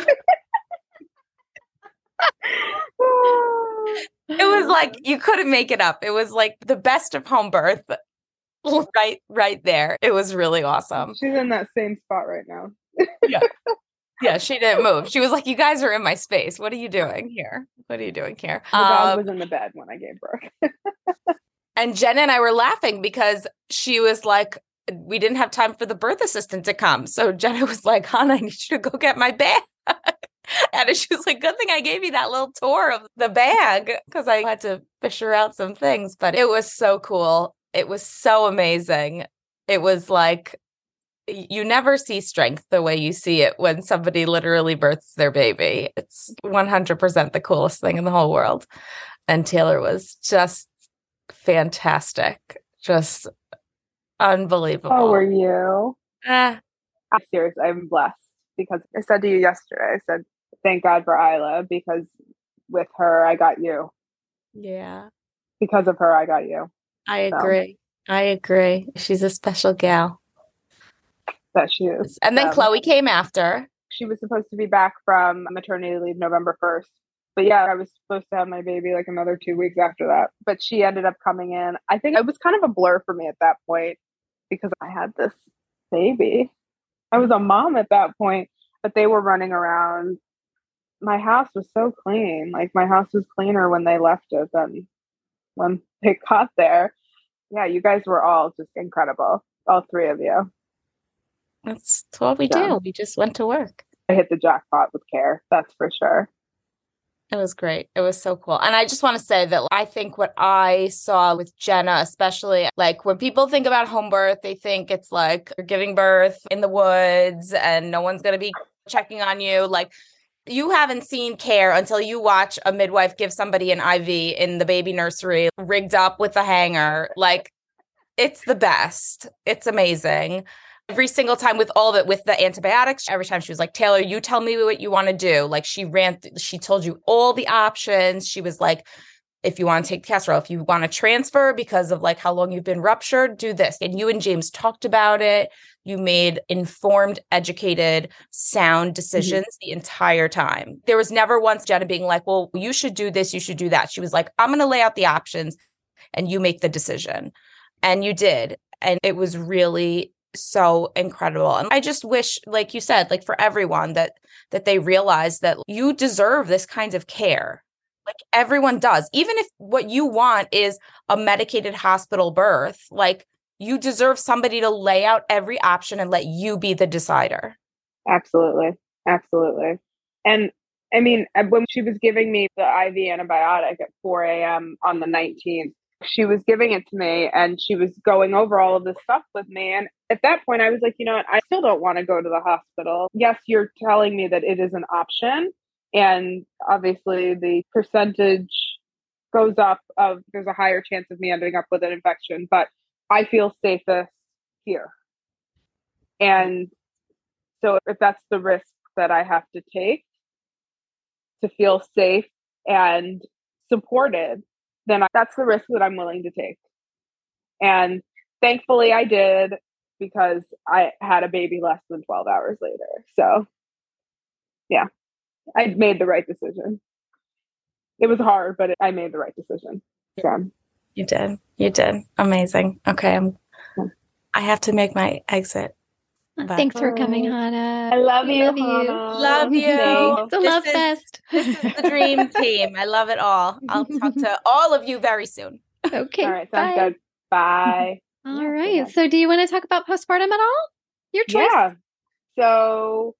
It was like, you couldn't make it up. It was like the best of home birth. Right there. It was really awesome. She's in that same spot right now. Yeah. Yeah, she didn't move. She was like, you guys are in my space. What are you doing here? What are you doing here? The dog was in the bed when I gave birth. And Jenna and I were laughing because she was like, we didn't have time for the birth assistant to come. So Jenna was like, Hannah, I need you to go get my bag. And she was like, good thing I gave you that little tour of the bag because I had to fish her out some things. But it was so cool. It was so amazing. It was like, you never see strength the way you see it when somebody literally births their baby. It's 100% the coolest thing in the whole world. And Taylor was just fantastic. Just unbelievable. Oh, were you? Ah. I'm serious. I'm blessed because I said to you yesterday, I said, thank God for Isla because with her, I got you. Yeah. Because of her, I got you. I agree. I agree. She's a special gal. That she is. And then Chloe came after. She was supposed to be back from maternity leave November 1st. But yeah, I was supposed to have my baby like another 2 weeks after that. But she ended up coming in. I think it was kind of a blur for me at that point because I had this baby. I was a mom at that point, but they were running around. My house was so clean. Like my house was cleaner when they left it than when they got there. Yeah, you guys were all just incredible. All three of you. That's what we do. We just went to work. I hit the jackpot with care. That's for sure. It was great. It was so cool. And I just want to say that I think what I saw with Jenna, especially like when people think about home birth, they think it's like you're giving birth in the woods and no one's going to be checking on you. Like you haven't seen care until you watch a midwife give somebody an IV in the baby nursery rigged up with a hanger. Like it's the best. It's amazing. Every single time with all of it, with the antibiotics, every time she was like, Taylor, you tell me what you want to do. Like she told you all the options. She was like, if you want to take the casserole, if you want to transfer because of like how long you've been ruptured, do this. And you and James talked about it. You made informed, educated, sound decisions the entire time. There was never once Jenna being like, well, you should do this. You should do that. She was like, I'm going to lay out the options and you make the decision. And you did. And it was really so incredible. And I just wish, like you said, like for everyone that they realize that you deserve this kind of care. Like everyone does. Even if what you want is a medicated hospital birth, like you deserve somebody to lay out every option and let you be the decider. Absolutely. Absolutely. And I mean, when she was giving me the IV antibiotic at 4 a.m. on the 19th, she was giving it to me and she was going over all of this stuff with me. And at that point, I was like, you know what? I still don't want to go to the hospital. Yes, you're telling me that it is an option. And obviously the percentage goes up of there's a higher chance of me ending up with an infection, but I feel safest here. And so if that's the risk that I have to take to feel safe and supported, then that's the risk that I'm willing to take. And thankfully I did because I had a baby less than 12 hours later. So yeah, I made the right decision. It was hard, but I made the right decision. So. You did. You did. Amazing. Okay. I have to make my exit. But thanks for coming, Hannah. I love you. Love you. It's a love fest. This is the dream team. I love it all. I'll talk to all of you very soon. Okay. All right. Sounds good. Bye. All right. So do you want to talk about postpartum at all? Your choice. Yeah. So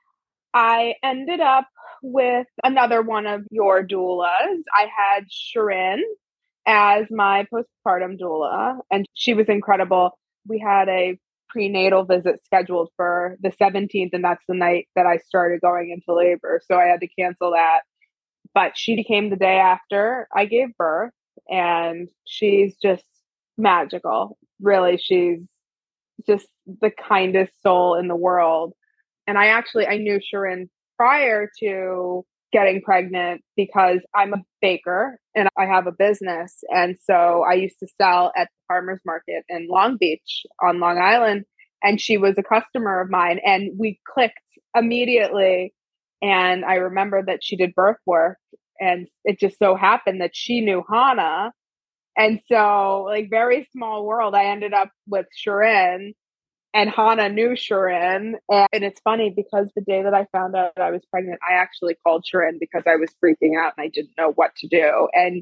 I ended up with another one of your doulas. I had Shirin as my postpartum doula, and she was incredible. We had a prenatal visit scheduled for the 17th, and that's the night that I started going into labor. So I had to cancel that. But she came the day after I gave birth, and she's just magical. Really, she's just the kindest soul in the world. And I knew Shirin prior to getting pregnant because I'm a baker and I have a business. And so I used to sell at the farmer's market in Long Beach on Long Island. And she was a customer of mine and we clicked immediately. And I remember that she did birth work and it just so happened that she knew Hannah. And so like very small world, I ended up with Shirin. And Hannah knew Sharon. And it's funny because the day that I found out I was pregnant, I actually called Sharon because I was freaking out and I didn't know what to do. And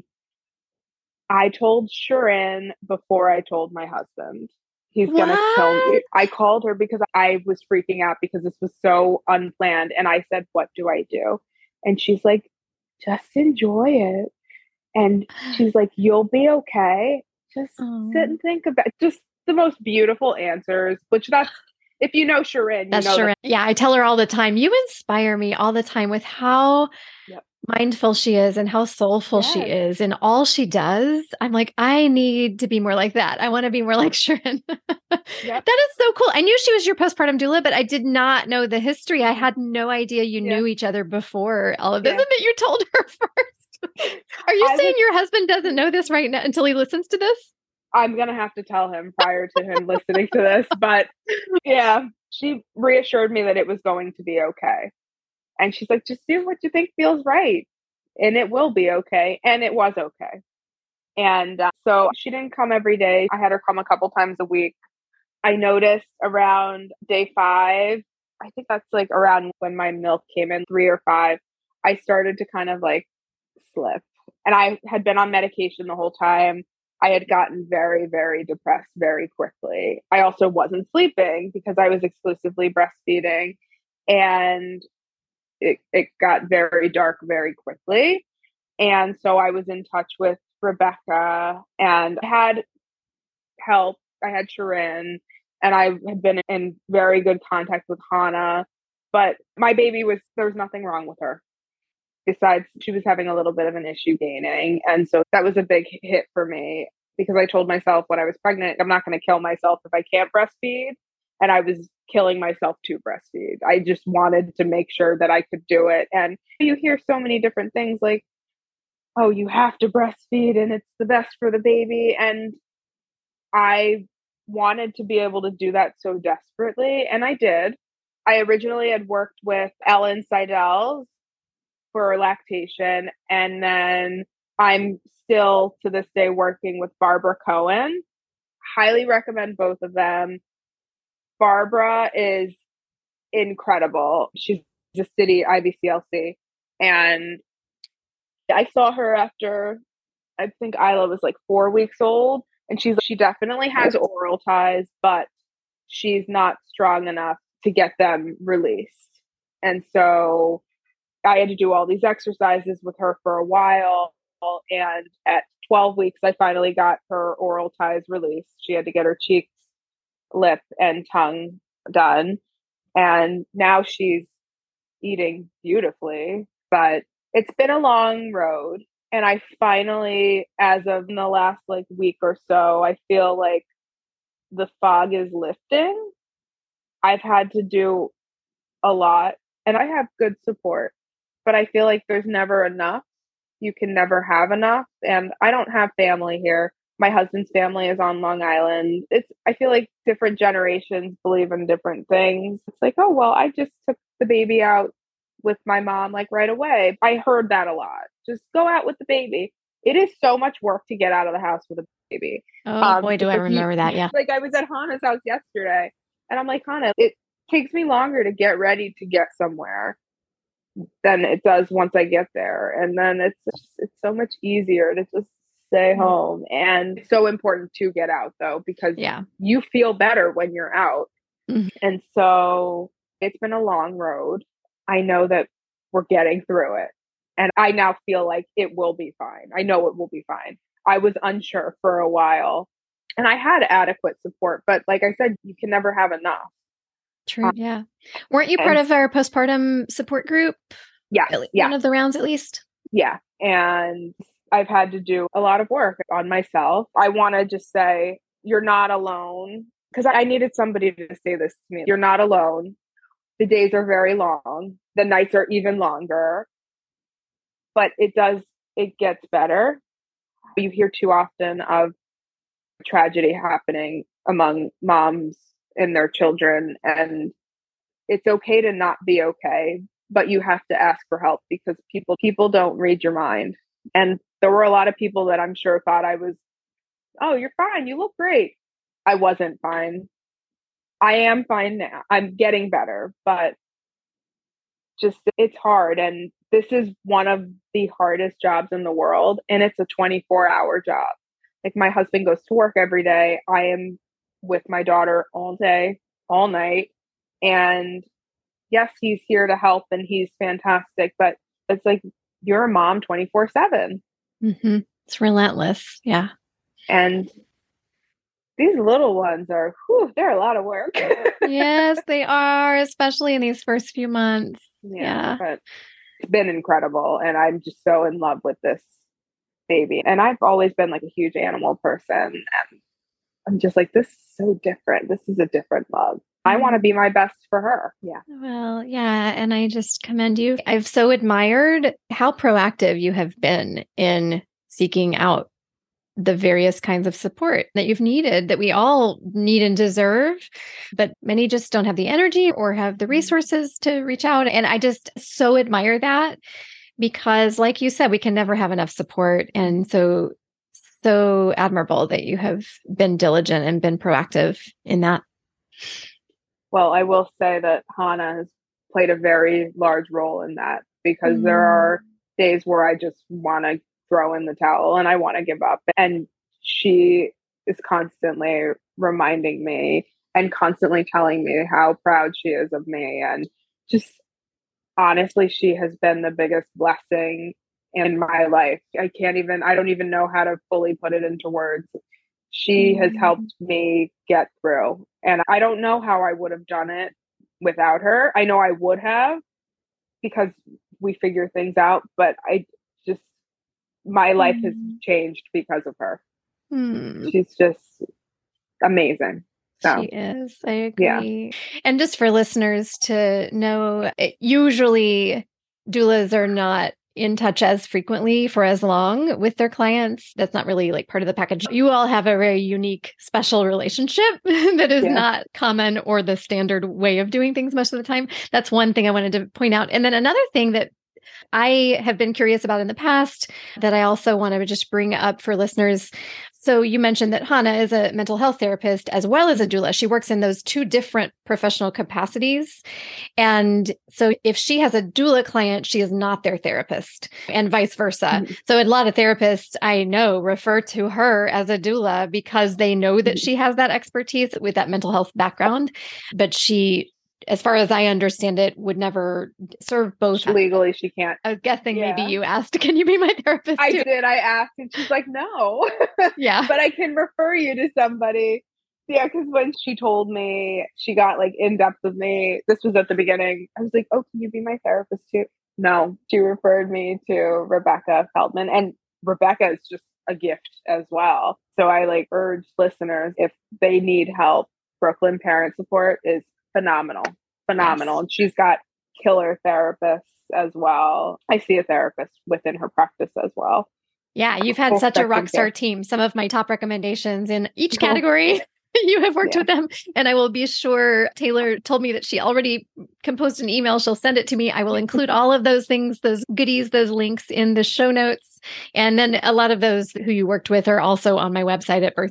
I told Sharon before I told my husband. He's going to kill me. I called her because I was freaking out because this was so unplanned. And I said, what do I do? And she's like, just enjoy it. And she's like, you'll be okay. Just sit and think about it. Just the most beautiful answers, which that's, if you know Sharon, that's Sharon. Yeah, I tell her all the time, you inspire me all the time with how mindful she is and how soulful she is and all she does. I'm like, I need to be more like that. I want to be more like Sharon. That is so cool. I knew she was your postpartum doula, but I did not know the history. I had no idea you knew each other before all of this and that you told her first. Are you saying your husband doesn't know this right now until he listens to this? I'm going to have to tell him prior to him listening to this. But yeah, she reassured me that it was going to be okay. And she's like, just do what you think feels right. And it will be okay. And it was okay. And so she didn't come every day. I had her come a couple times a week. I noticed around day 5, I think that's like around when my milk came in, 3 or 5, I started to kind of like slip. And I had been on medication the whole time. I had gotten very, very depressed very quickly. I also wasn't sleeping because I was exclusively breastfeeding. And it got very dark very quickly. And so I was in touch with Rebecca and had help. I had Sharon and I had been in very good contact with Hannah. But my baby there was nothing wrong with her. Besides, she was having a little bit of an issue gaining. And so that was a big hit for me because I told myself when I was pregnant, I'm not going to kill myself if I can't breastfeed. And I was killing myself to breastfeed. I just wanted to make sure that I could do it. And you hear so many different things like, oh, you have to breastfeed and it's the best for the baby. And I wanted to be able to do that so desperately. And I did. I originally had worked with Ellen Seidel for lactation. And then I'm still to this day working with Barbara Cohen. Highly recommend both of them. Barbara is incredible. She's a city IBCLC. And I saw her after, I think Isla was like 4 weeks old. And she definitely has oral ties, but she's not strong enough to get them released. And so I had to do all these exercises with her for a while. And at 12 weeks, I finally got her oral ties released. She had to get her cheeks, lip, and tongue done. And now she's eating beautifully, but it's been a long road. And I finally, as of in the last like week or so, I feel like the fog is lifting. I've had to do a lot and I have good support, but I feel like there's never enough. You can never have enough. And I don't have family here. My husband's family is on Long Island. I feel like different generations believe in different things. It's like, oh, well, I just took the baby out with my mom like right away. I heard that a lot. Just go out with the baby. It is so much work to get out of the house with a baby. Oh boy, do I remember that. Yeah. Like I was at Hannah's house yesterday and I'm like, Hannah, it takes me longer to get ready to get somewhere than it does once I get there. And then it's so much easier to just stay home. And it's so important to get out though, because you feel better when you're out. Mm-hmm. And so it's been a long road. I know that we're getting through it. And I now feel like it will be fine. I know it will be fine. I was unsure for a while and I had adequate support, but like I said, you can never have enough. True. Yeah. Weren't you part of our postpartum support group? Yeah. One of the rounds at least? Yeah. And I've had to do a lot of work on myself. I want to just say, you're not alone, because I needed somebody to say this to me. You're not alone. The days are very long. The nights are even longer. But it gets better. You hear too often of tragedy happening among moms and their children. And it's okay to not be okay, but you have to ask for help because people don't read your mind. And there were a lot of people that I'm sure thought I was, oh, you're fine. You look great. I wasn't fine. I am fine now. I'm getting better, but just it's hard. And this is one of the hardest jobs in the world. And it's a 24-hour job. Like my husband goes to work every day. I am with my daughter all day, all night. And yes, he's here to help and he's fantastic, but it's like you're a mom 24/7. Mm-hmm. It's relentless. Yeah. And these little ones are, they're a lot of work. Yes, they are, especially in these first few months. Yeah. But it's been incredible. And I'm just so in love with this baby. And I've always been like a huge animal person. And I'm just like, this is so different. This is a different love. I want to be my best for her. Yeah. Well, yeah. And I just commend you. I've so admired how proactive you have been in seeking out the various kinds of support that you've needed, that we all need and deserve, but many just don't have the energy or have the resources to reach out. And I just so admire that because, like you said, we can never have enough support. And so admirable that you have been diligent and been proactive in that. Well, I will say that Hannah has played a very large role in that because there are days where I just want to throw in the towel and I want to give up. And she is constantly reminding me and constantly telling me how proud she is of me. And just honestly, she has been the biggest blessing in my life. I don't even know how to fully put it into words. She has helped me get through. And I don't know how I would have done it without her. I know I would have because we figure things out, but my life has changed because of her. She's just amazing. So, she is. I agree. Yeah. And just for listeners to know, usually doulas are not in touch as frequently for as long with their clients. That's not really like part of the package. You all have a very unique, special relationship that is not common or the standard way of doing things most of the time. That's one thing I wanted to point out. And then another thing that I have been curious about in the past that I also want to just bring up for listeners. So you mentioned that Hannah is a mental health therapist as well as a doula. She works in those two different professional capacities. And so if she has a doula client, she is not their therapist and vice versa. So a lot of therapists I know refer to her as a doula because they know that she has that expertise with that mental health background. But she, as far as I understand it, would never serve both. Legally, she can't. I was guessing maybe you asked, can you be my therapist I too? did. I asked and she's like, no. Yeah. But I can refer you to somebody. Yeah, because when she told me, she got like in depth with me. This was at the beginning. I was like, oh, can you be my therapist too? No, she referred me to Rebecca Feldman. And Rebecca is just a gift as well. So I like urge listeners, if they need help, Brooklyn Parent Support is phenomenal. Yes. And she's got killer therapists as well. I see a therapist within her practice as well. Yeah, you've had such a rock star team. Some of my top recommendations in each category. You have worked with them. And I will be sure, Taylor told me that she already composed an email. She'll send it to me. I will include all of those things, those goodies, those links in the show notes. And then a lot of those who you worked with are also on my website at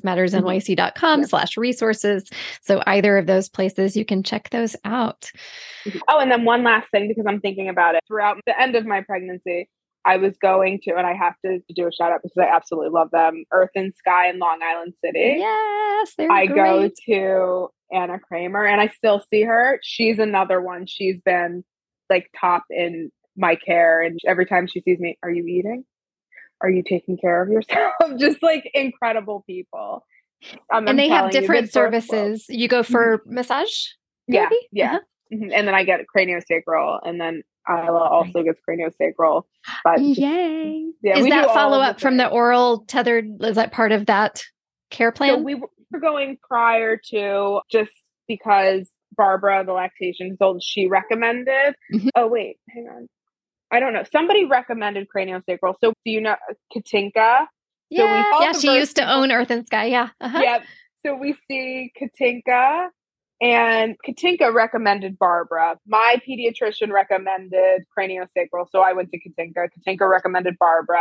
birthmattersnyc.com/resources. So either of those places, you can check those out. Oh, and then one last thing, because I'm thinking about it. Throughout the end of my pregnancy, I was going to, and I have to do a shout out because I absolutely love them, Earth and Sky in Long Island City. Yes, I go to Anna Kramer and I still see her. She's another one. She's been like top in my care. And every time she sees me, are you eating? Are you taking care of yourself? Just like incredible people. And they have different services. You go for massage therapy? Yeah. And then I get craniosacral, and then Isla also gets craniosacral. But yay! Is that follow up from the oral tethered? Is that part of that care plan? So we were going prior to, just because Barbara, the lactation consultant, she recommended. Oh wait, hang on. I don't know. Somebody recommended craniosacral. So do you know Katinka? Yeah, she used to own Earth and Sky. Yeah. Yep. So we see Katinka. And Katinka recommended Barbara. My pediatrician recommended craniosacral, so I went to Katinka. Katinka recommended Barbara.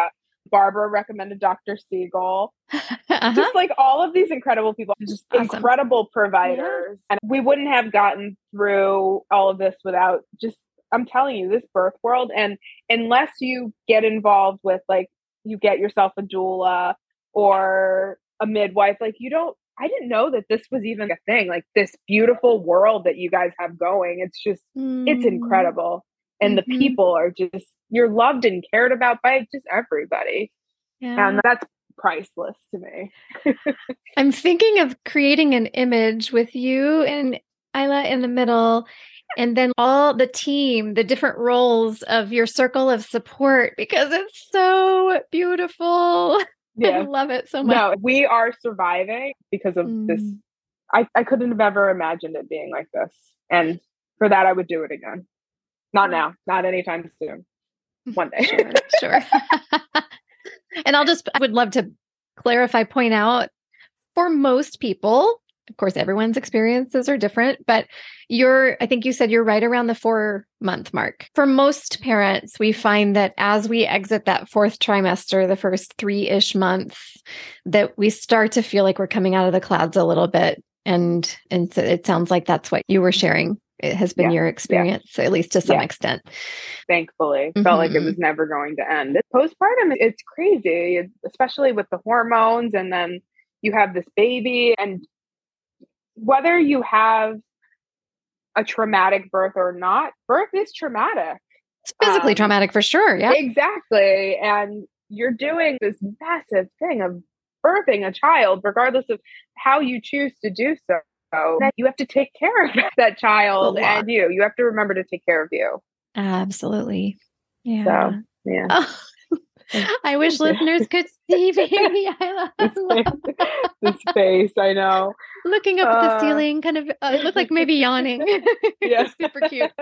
Barbara recommended Dr. Siegel. Just like all of these incredible people, just awesome. Incredible providers. Yeah. And we wouldn't have gotten through all of this without just, I'm telling you, this birth world. And unless you get involved with, like, you get yourself a doula or a midwife, like, I didn't know that this was even a thing, like this beautiful world that you guys have going. It's just, it's incredible. And the people are just, you're loved and cared about by just everybody. Yeah. And that's priceless to me. I'm thinking of creating an image with you and Isla in the middle, and then all the team, the different roles of your circle of support, because it's so beautiful. Yeah. I love it so much. No, we are surviving because of this. I couldn't have ever imagined it being like this. And for that, I would do it again. Not now, not anytime soon. One day. Sure. And I would love to point out, for most people, of course, everyone's experiences are different, but I think you said you're right around the 4-month mark. For most parents, we find that as we exit that 4th trimester, the first 3-ish months, that we start to feel like we're coming out of the clouds a little bit. And so it sounds like that's what you were sharing. It has been your experience, at least to some extent. Thankfully, felt like it was never going to end. Postpartum, it's crazy, especially with the hormones. And then you have this baby, and whether you have a traumatic birth or not, birth is traumatic. It's physically traumatic for sure. Yeah, exactly. And you're doing this massive thing of birthing a child, regardless of how you choose to do so. You have to take care of that child, and you have to remember to take care of you. Absolutely. Yeah. So, yeah. Oh, I wish listeners could see baby Isla. This face, I know. Looking up at the ceiling, kind of, it looked like maybe yawning. Yeah. Super cute.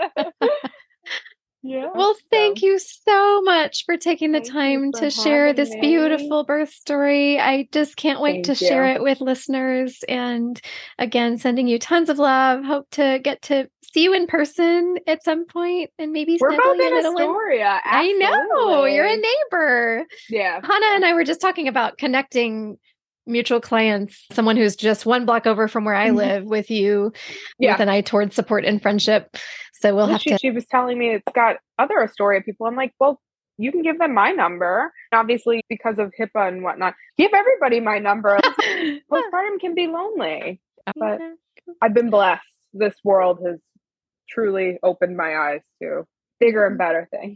Yeah. Well, thank you so much for taking the time to share this beautiful birth story. I just can't wait to share it with listeners. And again, sending you tons of love. Hope to get to see you in person at some point, and maybe we're both in Astoria. I know, you're a neighbor. Yeah. Hannah and I were just talking about connecting mutual clients, someone who's just 1 block over from where I live with you, with an eye towards support and friendship. So we'll have to. She was telling me it's got other Astoria people. I'm like, well, you can give them my number. Obviously, because of HIPAA and whatnot, give everybody my number. Postpartum can be lonely, but I've been blessed. This world has truly opened my eyes to bigger and better things.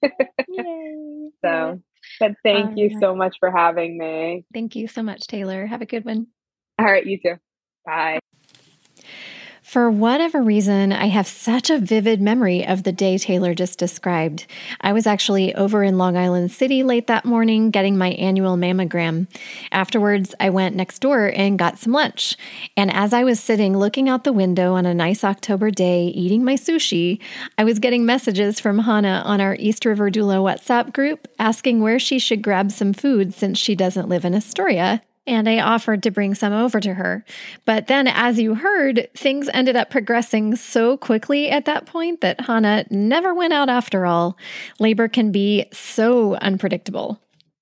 Yay. So, but thank you so much for having me. Thank you so much, Taylor. Have a good one. All right, you too. Bye. For whatever reason, I have such a vivid memory of the day Taylor just described. I was actually over in Long Island City late that morning getting my annual mammogram. Afterwards, I went next door and got some lunch. And as I was sitting looking out the window on a nice October day eating my sushi, I was getting messages from Hannah on our East River Doula WhatsApp group asking where she should grab some food since she doesn't live in Astoria. And I offered to bring some over to her. But then, as you heard, things ended up progressing so quickly at that point that Hannah never went out after all. Labor can be so unpredictable.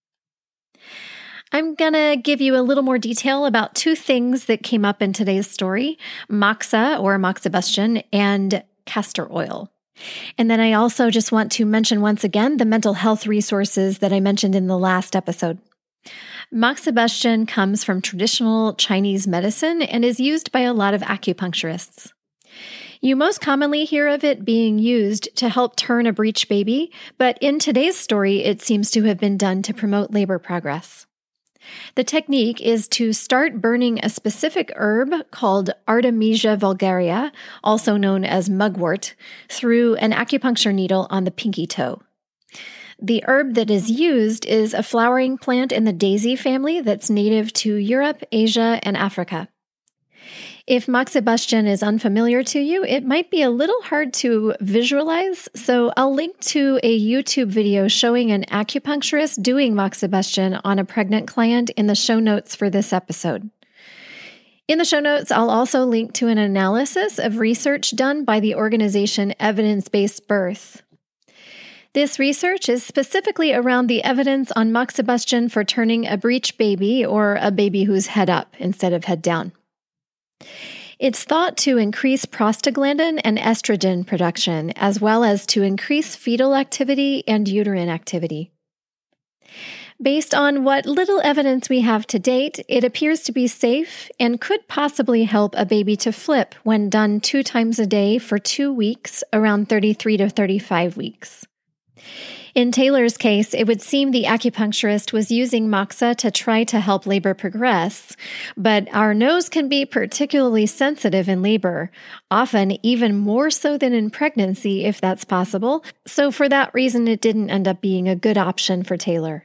I'm going to give you a little more detail about 2 things that came up in today's story: moxa or moxibustion and castor oil. And then I also just want to mention once again the mental health resources that I mentioned in the last episode. Moxibustion comes from traditional Chinese medicine and is used by a lot of acupuncturists. You most commonly hear of it being used to help turn a breech baby, but in today's story, it seems to have been done to promote labor progress. The technique is to start burning a specific herb called Artemisia vulgaria, also known as mugwort, through an acupuncture needle on the pinky toe. The herb that is used is a flowering plant in the daisy family that's native to Europe, Asia, and Africa. If moxibustion is unfamiliar to you, it might be a little hard to visualize, so I'll link to a YouTube video showing an acupuncturist doing moxibustion on a pregnant client in the show notes for this episode. In the show notes, I'll also link to an analysis of research done by the organization Evidence-Based Birth. This research is specifically around the evidence on moxibustion for turning a breech baby or a baby who's head up instead of head down. It's thought to increase prostaglandin and estrogen production, as well as to increase fetal activity and uterine activity. Based on what little evidence we have to date, it appears to be safe and could possibly help a baby to flip when done 2 times a day for 2 weeks, around 33 to 35 weeks. In Taylor's case, it would seem the acupuncturist was using moxa to try to help labor progress, but our nose can be particularly sensitive in labor, often even more so than in pregnancy if that's possible, so for that reason it didn't end up being a good option for Taylor.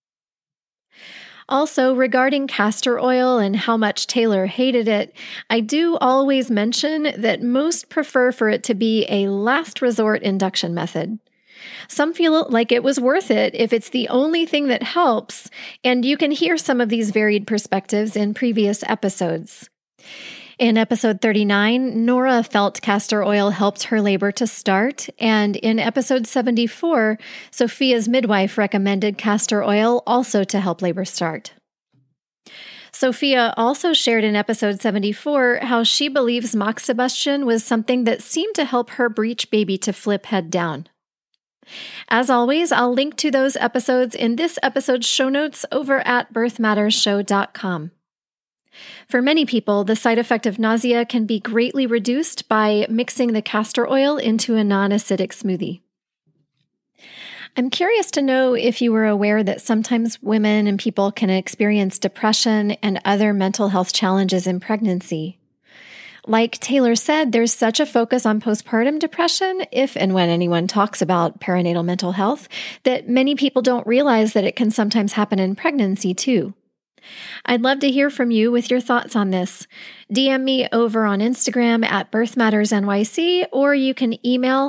Also, regarding castor oil and how much Taylor hated it, I do always mention that most prefer for it to be a last resort induction method. Some feel like it was worth it if it's the only thing that helps, and you can hear some of these varied perspectives in previous episodes. In episode 39, Nora felt castor oil helped her labor to start, and in episode 74, Sophia's midwife recommended castor oil also to help labor start. Sophia also shared in episode 74 how she believes moxibustion was something that seemed to help her breech baby to flip head down. As always, I'll link to those episodes in this episode's show notes over at birthmattersshow.com. For many people, the side effect of nausea can be greatly reduced by mixing the castor oil into a non-acidic smoothie. I'm curious to know if you were aware that sometimes women and people can experience depression and other mental health challenges in pregnancy. Like Taylor said, there's such a focus on postpartum depression, if and when anyone talks about perinatal mental health, that many people don't realize that it can sometimes happen in pregnancy too. I'd love to hear from you with your thoughts on this. DM me over on Instagram at birthmattersnyc, or you can email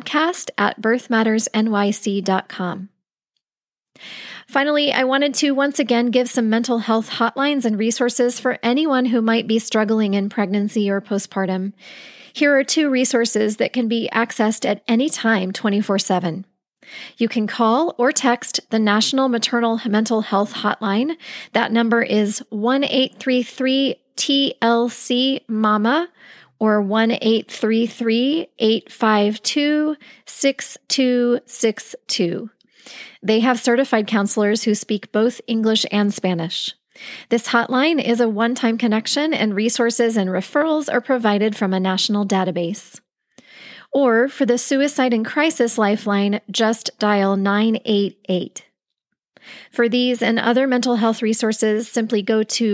podcast@birthmattersnyc.com. Finally, I wanted to once again give some mental health hotlines and resources for anyone who might be struggling in pregnancy or postpartum. Here are 2 resources that can be accessed at any time 24/7. You can call or text the National Maternal Mental Health Hotline. That number is 1-833-TLC-MAMA or 1-833-852-6262. They have certified counselors who speak both English and Spanish. This hotline is a one-time connection, and resources and referrals are provided from a national database. Or for the Suicide and Crisis Lifeline, just dial 988. For these and other mental health resources, simply go to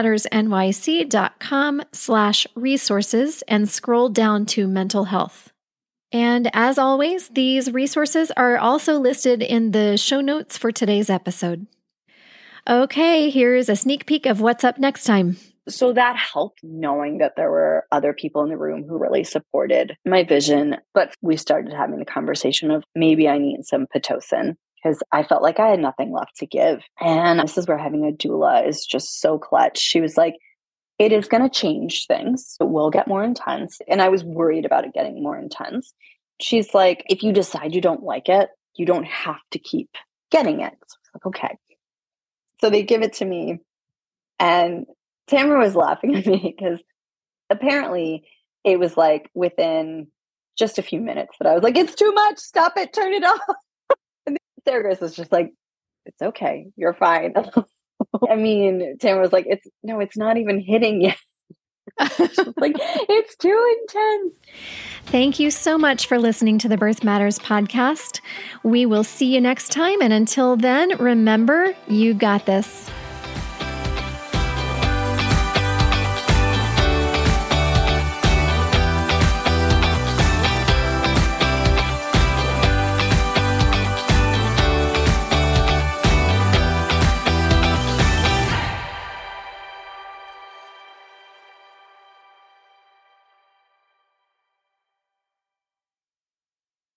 birthmattersnyc.com/resources and scroll down to mental health. And as always, these resources are also listed in the show notes for today's episode. Okay, here's a sneak peek of what's up next time. So that helped, knowing that there were other people in the room who really supported my vision. But we started having the conversation of maybe I need some Pitocin because I felt like I had nothing left to give. And this is where having a doula is just so clutch. She was like, it is going to change things. It will get more intense. And I was worried about it getting more intense. She's like, if you decide you don't like it, you don't have to keep getting it. So I was like, okay. So they give it to me. And Tamara was laughing at me because apparently it was like within just a few minutes that I was like, it's too much. Stop it. Turn it off. And the therapist was just like, it's okay. You're fine. I mean, Tamara was like, it's not even hitting yet. Like, it's too intense. Thank you so much for listening to the Birth Matters podcast. We will see you next time. And until then, remember, you got this.